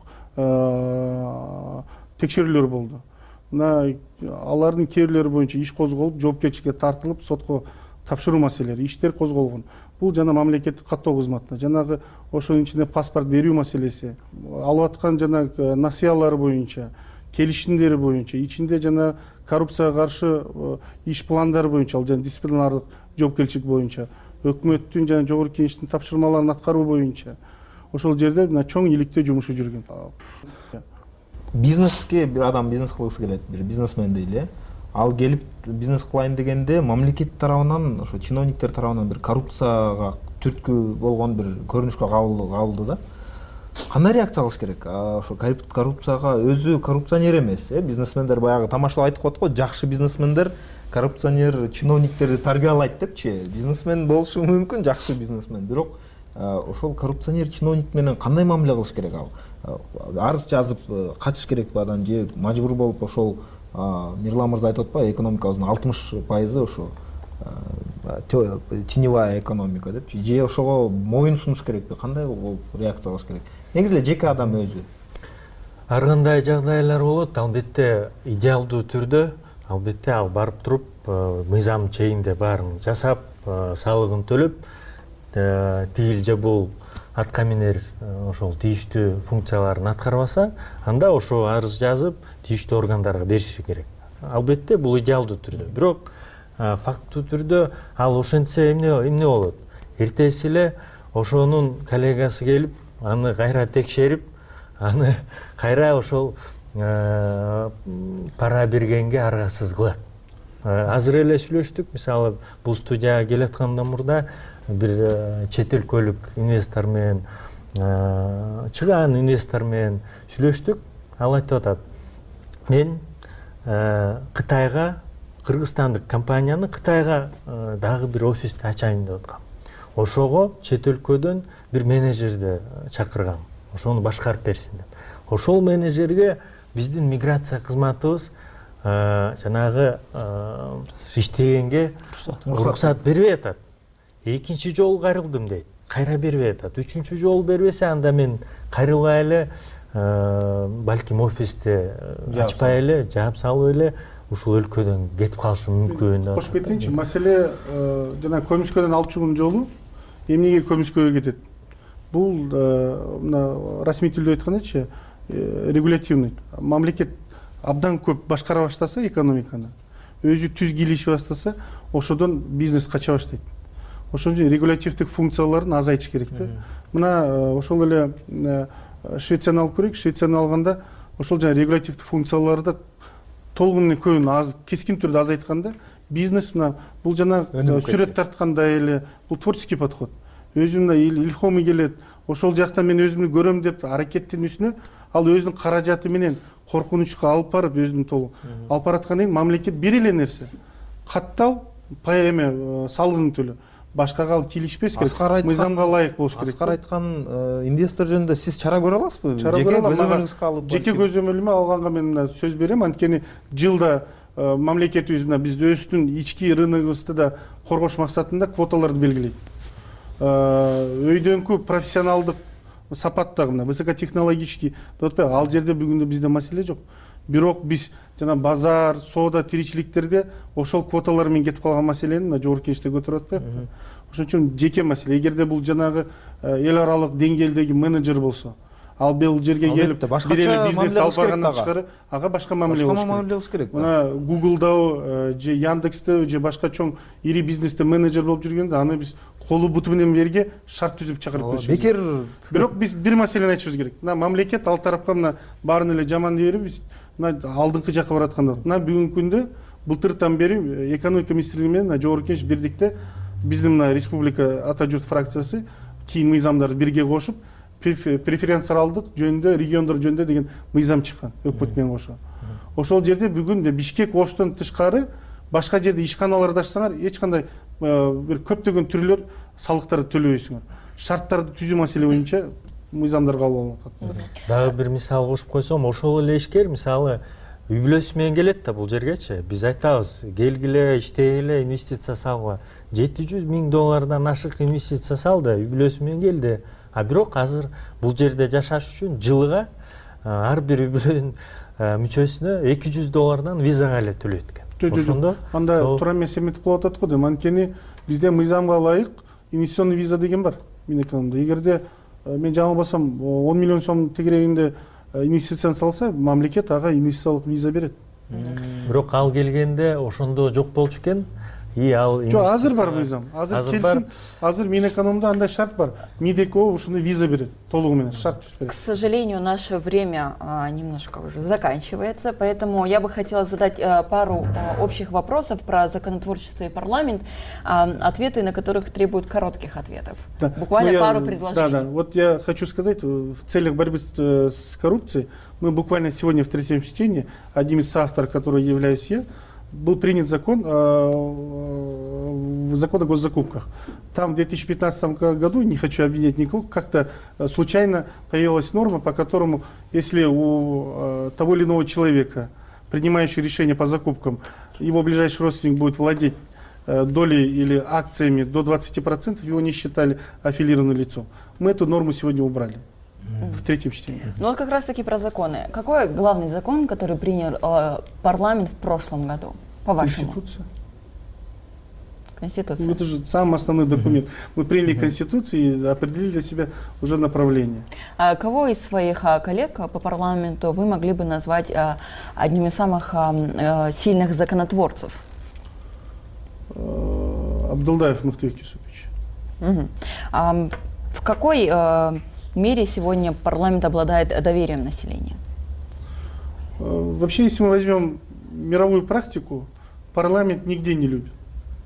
текшерүүлөр болду. Алардын кээ бирлери боюнча иш козголуп, жоопкерчиликке тартылып, сотко тапшыруу маселелери, иштер козголгон. Бул жана мамлекеттик каттоо кызматына, жанагы ошонун ичинде паспорт берүү маселеси, алып аткан жана насыялары боюнча, келишимдери боюнча, ичинде жана коррупцияга каршы иш пландары боюнча, ал жана дисциплинардык жоопкерчилик боюнча, өкмөттүн жана жогорку кеңештин тапшырмаларын аткаруу боюнча ошол жерде чоң иликтөө жумушу жүргөн. Бизнеске бир адам бизнес кылгысы келет, бир бизнесмен дейли. Ал келип бизнес кылайын дегенде мамлекет тарабынан, ошо чиновниктер тарабынан бир коррупцияга түрткү болгон бир көрүнүшкө кабылды да. Кандай реакция кылыш керек? Ошо коррупцияга өзү коррупционер эмес, бизнесмендер баягы тамашалап айтып коет го, жакшы бизнесмендер коррупционер чиновниктерди тарбиялайт депчи. Бизнесмен болушу мүмкүн, жакшы бизнесмен, бирок ошол коррупционер чиновник менен кандай мамиле кылыш керек? Ал арыз жазып качыш керекпи адам же мажбур болуп ошол Мирлан мырза айтып атпайбы, экономикабыздын 60% ошо теневая экономика депчи, же ошого моюн сунуш керекпи? Кандай реакция кылыш керек? Негизи эле жеке адам өзү. Ар кандай жагдайлар болот, албетте идеалдуу түрдө, албетте ал барып туруп мыйзам чегинде баарын жасап, салыгын төлөп, тигил же бул аткаминер ошол тийиштүү функцияларын аткарбаса, анда ошо арыз жазып тийиштүү органдарга бериши керек. Албетте бул идеалдуу түрдө. Бирок факттуу түрдө ал ошентсе эмне болот? Эртеси эле ошонун коллегасы келип, аны кайра текшерип, аны кайра ошол пара бергенге аргасыз кылат. Азыр эле сүйлөштүк, мисалы бул студияга келаткандан мурда бир чет өлкөлүк инвестор менен, чыгаан инвестор менен сүйлөштүк. Ал айтып атат: мен Кытайга, кыргызстандык компанияны Кытайга дагы бир офисти ачайын деп аткам. Ошого чет өлкөдөн бир менеджерди чакыргам, ошону башкарып берсин деп. Ошол менеджерге биздин миграция кызматыбыз жанагы иштегенге уруксат бербей атат. Экинчи жолу кайрылдым дейт, кайра бербей атат. Үчүнчү жолу бербесе, анда мен кайрылбай эле балким офисти ачпай эле, жаап салып эле ушул өлкөдөн кетип калышым мүмкүн. Кошуп кетейинчи, маселе жана көмүскөдөн алып чыгуунун жолу эмнеге көмүскөгө кетет? Бул мына расмий тилде айткандачы, регулятивный. Мамлекет абдан көп башкара баштаса экономиканы, өзү түз кийлешип баштаса, ошодон бизнес кача баштайт. Ошон үчүн регулятивдик функцияларын азайтыш керек да. Мына ошол эле Швецияны алып көрөйүк. Швецияны алганда ошол жана регулятивдик функцияларды толугу менен көбүн кескин түрдө азайтканда, бизнес мына бул жана сүрөт тарткандай эле, бул творческий подход. Өзүмө илхоми келет, ошол жакта мен өзүмдү көрөм деп аракеттенүүсүнө, ал өзүнүн каражаты менен коркунучка алып барып, өзүнүн толук алып бараткандан кийин мамлекет бир эле нерсе: каттал, пай эме салыгын төлө. Башкага ал кийлешпеш керек, мыйзамга ылайык болуш керек. Аскар айткан инвестор жөнүндө сиз чара көрө аласызбы? Жеке көзөмөлүңүзгө алып? Жеке көзөмөлүмө алганга мен сөз берем, анткени жылда мамлекетибиз биз өзүбүздүн ички рыногубузду да коргош максатында квоталарды белгилейт. Өйдөнкү профессионалдык сапаттагы высокотехнологический деп атпайбы, ал жерде бүгүндө бизде маселе жок. Бирок биз жана базар, соода, тиричиликтерде ошол квоталар менен кетип калган маселени жогорку кеңеште көтөрүп атпайбы. Ошон үчүн жеке маселе. Эгерде бул жанагы эл аралык деңгээлдеги менеджер болсо, ал бул жерге келип бир эле бизнести алып баргандан тышкары тышкары ага башка мамиле болуш керек. Мына Google'да же Яндексте же башка чоң ири бизнесте менеджер болуп жүргөндө аны биз колу буту менен берге шарт түзүп чакырып коюшубуз бекер. Бирок биз бир маселени айтышыбыз керек. Мына мамлекет ал тарапка мына баарын эле жаман дей берип биз мына алдыңкы жакка баратканда мына бүгүнкү күндө былтыртан бери экономика министрлиги менен жогорку кеңеш бирдикте биздин мына республика ата журт фракциясы кийин мыйзамдарды бирге кошуп преференциялдык жөнүндө региондор жөнүндө деген мыйзам чыккан өкмөт менен кошо. Ошол жерде бүгүн Бишкек Оштон тышкары башка жерде ишканаларды ачсаңар эч кандай бир көптөгөн түрлөр салыктарды төлөбөйсүңөр. Шарттарды түзүү маселе боюнча мыйзамдар кабыл алынып атат. Дагы бир мисал кошуп койсом, ошол эле ишкер мисалы үй бүлөсү менен келет да бул жергечи. Биз айтабыз, келгиле, иштегиле, инвестиция салгыла. $700,000 ашык инвестиция салды, үй бүлөсү менен келди. А бирок азыр бул жерде жашаш үчүн жылга ар бир үй бүлөнүн мүчөсүнө $200 визага эле төлөйт экен. Ошондо анда туура эмес эметип калып атат го дейм. Анткени бизде мыйзамга ылайык инвестиционный виза деген бар Минэкономдо. Эгерде мен жаңылбасам 10 миллион сом тегерегинде инвестицияны салса, мамлекет ага инвестициялык виза берет. Бирок ал келгенде ошондо жок болчу экен. Жок, азыр бар мыйзам. Азыр келсин, азыр Минэкономдо андай шарт бар. МИДЭКО ушуну виза берет, толугу менен шарт түзүп берет. К сожалению, наше время немножко уже заканчивается, поэтому я бы хотела задать пару общих вопросов про законотворчество и парламент, ответы на которых требуют коротких ответов. Да. Буквально пару предложений. Да. Вот я хочу сказать, в целях борьбы с коррупцией, мы буквально сегодня в третьем чтении, одним из соавторов, который являюсь я, был принят закон о госзакупках. Там в 2015 году, не хочу обвинять никого, как-то случайно появилась норма, по которому, если у того или иного человека, принимающего решение по закупкам, его ближайший родственник будет владеть долей или акциями до 20%, его не считали аффилированным лицом. Мы эту норму сегодня убрали. В третьем чтении. Ну вот как раз таки про законы. Какой главный закон, который принял парламент в прошлом году, по-вашему? Конституция. Конституция. Ну, это же самый основной документ. Мы приняли Конституцию и определили для себя уже направление. А кого из своих коллег по парламенту вы могли бы назвать одним из самых сильных законотворцев? Абдулдаев Мухтбек Юсупович. Угу. В какой мере сегодня парламент обладает доверием населения? Вообще, если мы возьмем мировую практику, парламент нигде не любит.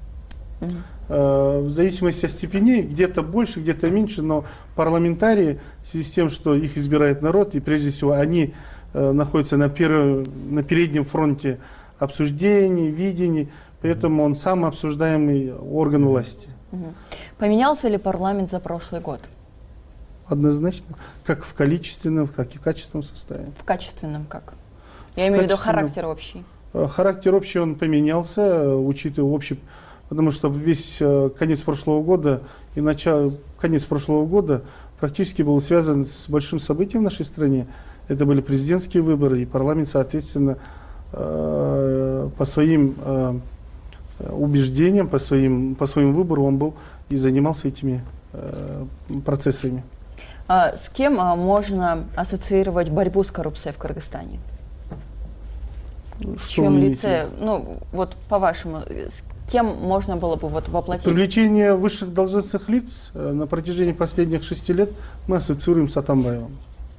В зависимости от степеней, где-то больше, где-то меньше, но парламентарии, в связи с тем, что их избирает народ, и прежде всего они находятся на переднем фронте обсуждений, видений, поэтому он самый обсуждаемый орган власти. Поменялся ли парламент за прошлый год? Однозначно, как в количественном, так и в качественном составе. В качественном как? Я имею в виду характер общий. Характер общий он поменялся, учитывая общий, потому что весь конец прошлого года и конец прошлого года практически был связан с большим событием в нашей стране. Это были президентские выборы, и парламент, соответственно, по своим убеждениям, по своим выбору он был и занимался этими процессами. С кем можно ассоциировать борьбу с коррупцией в Кыргызстане? В чьем лице, ну вот по-вашему, с кем можно было бы вот воплотить? Привлечение высших должностных лиц на протяжении последних 6 лет мы ассоциируем с Атамбаевым,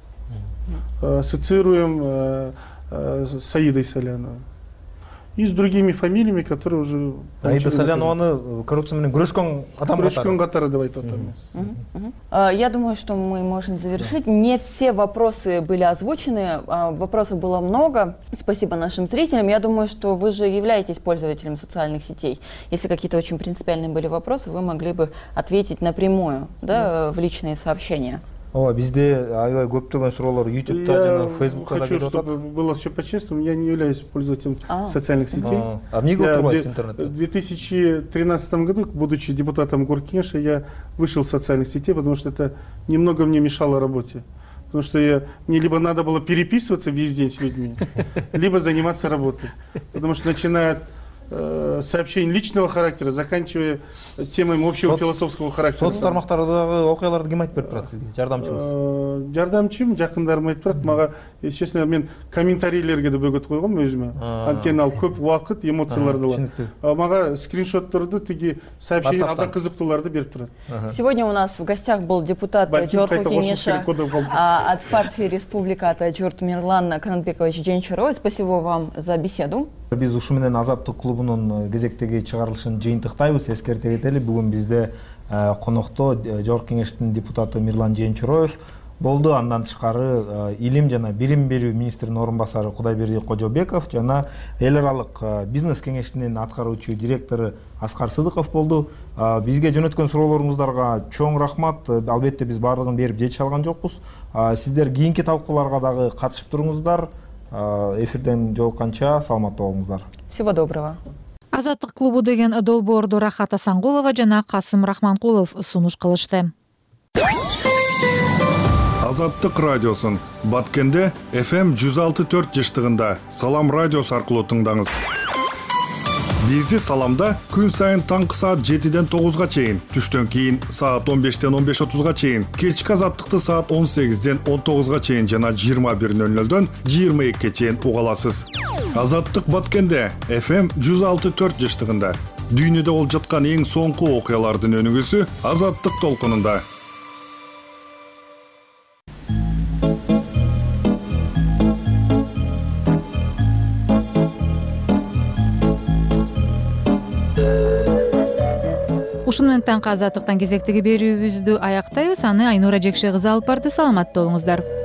ассоциируем с Саидой Соляновой и с другими фамилиями, которые уже... Аида Солянованы коррупция менен күрөшкөн адам катары деп айтып атабыз. Я думаю, что мы можем завершить. Не все вопросы были озвучены, вопросов было много. Спасибо нашим зрителям. Я думаю, что вы же являетесь пользователем социальных сетей. Если какие-то очень принципиальные были вопросы, вы могли бы ответить напрямую, да, в личные сообщения. Бизде аябай көптөгөн суроолор YouTube'да жана Facebook'та келип атат. Хочу, чтобы было все по-честному. Я не являюсь пользователем социальных сетей. Эмнеге отурбайсыз интернетте? В 2013 году, будучи депутатом Горкеңеша, я вышел из социальных сетей, потому что это немного мне мешало работе. Потому что мне либо надо было переписываться весь день с людьми, либо заниматься работой. Потому что начиная сообщений личного характера, заканчивая темами общего философского характера. Соц тармактардагы окуяларды ким айтып берип турат сизге? Жардамчыңыз? Жардамчым, жакындарым айтып турат. Мага, честно, мен комментарийлерге да бөгөт койгом өзүмө. Анткени ал көп убакыт, эмоцияларды алат. Мага скриншотторду тиги сообщение абдан кызыктууларды берип турат. Сегодня у нас в гостях был депутат Жогорку Кеңеши от партии Республика Ата Журт Мирлан Канатбекович Женчаров. Спасибо вам за беседу. Биз ушу менен Азаттык клубунун кезектеги чыгарылышын жыйынтыктайбыз. Эскерте кетели, бүгүн бизде конокто Жогорку Кеңештин депутаты Мирлан Женчароев болду. Андан тышкары илим жана билим берүү министринин орун басары Кудайберди Кожобеков жана эл аралык бизнес кеңешинин аткаруучу директору Аскар Сыдыков болду. Бизге жөнөткөн суроолоруңуздарга чоң рахмат. Албетте биз баардыгын берип жете алган жокпуз. Сиздер кийинки талкууларга дагы катышып туруңуздар. Эфирден жолукканча саламатта болуңуздар. Всего доброго. Азаттык клубу деген долбоорду Рахат Асангулова жана Касым Рахманкулов сунуш кылышты. Азаттык радиосун Баткенде FM 106.4 жыштыгында Салам радиосу аркылуу тыңдаңыз. Бизди Саламда күн сайын таңкы саат 7-ден 9-га чейин, түштөн кийин саат 15-ден 15:30-га чейин, кечки Азаттыкты саат 18-ден 19-га чейин жана 21:00-дөн 22-ге чейин уга аласыз. Азаттык Баткенде FM 106.4 жыштыгында дүйнөдө болуп жаткан эң соңку окуялардын өнүгүүсү Азаттык толкунунда. Ушуну менен таңкы Азаттыктан кезектеги берүүбүздү аяктайбыз. Аны Айнура Жекше кызы алып барды. Саламатта болуңуздар.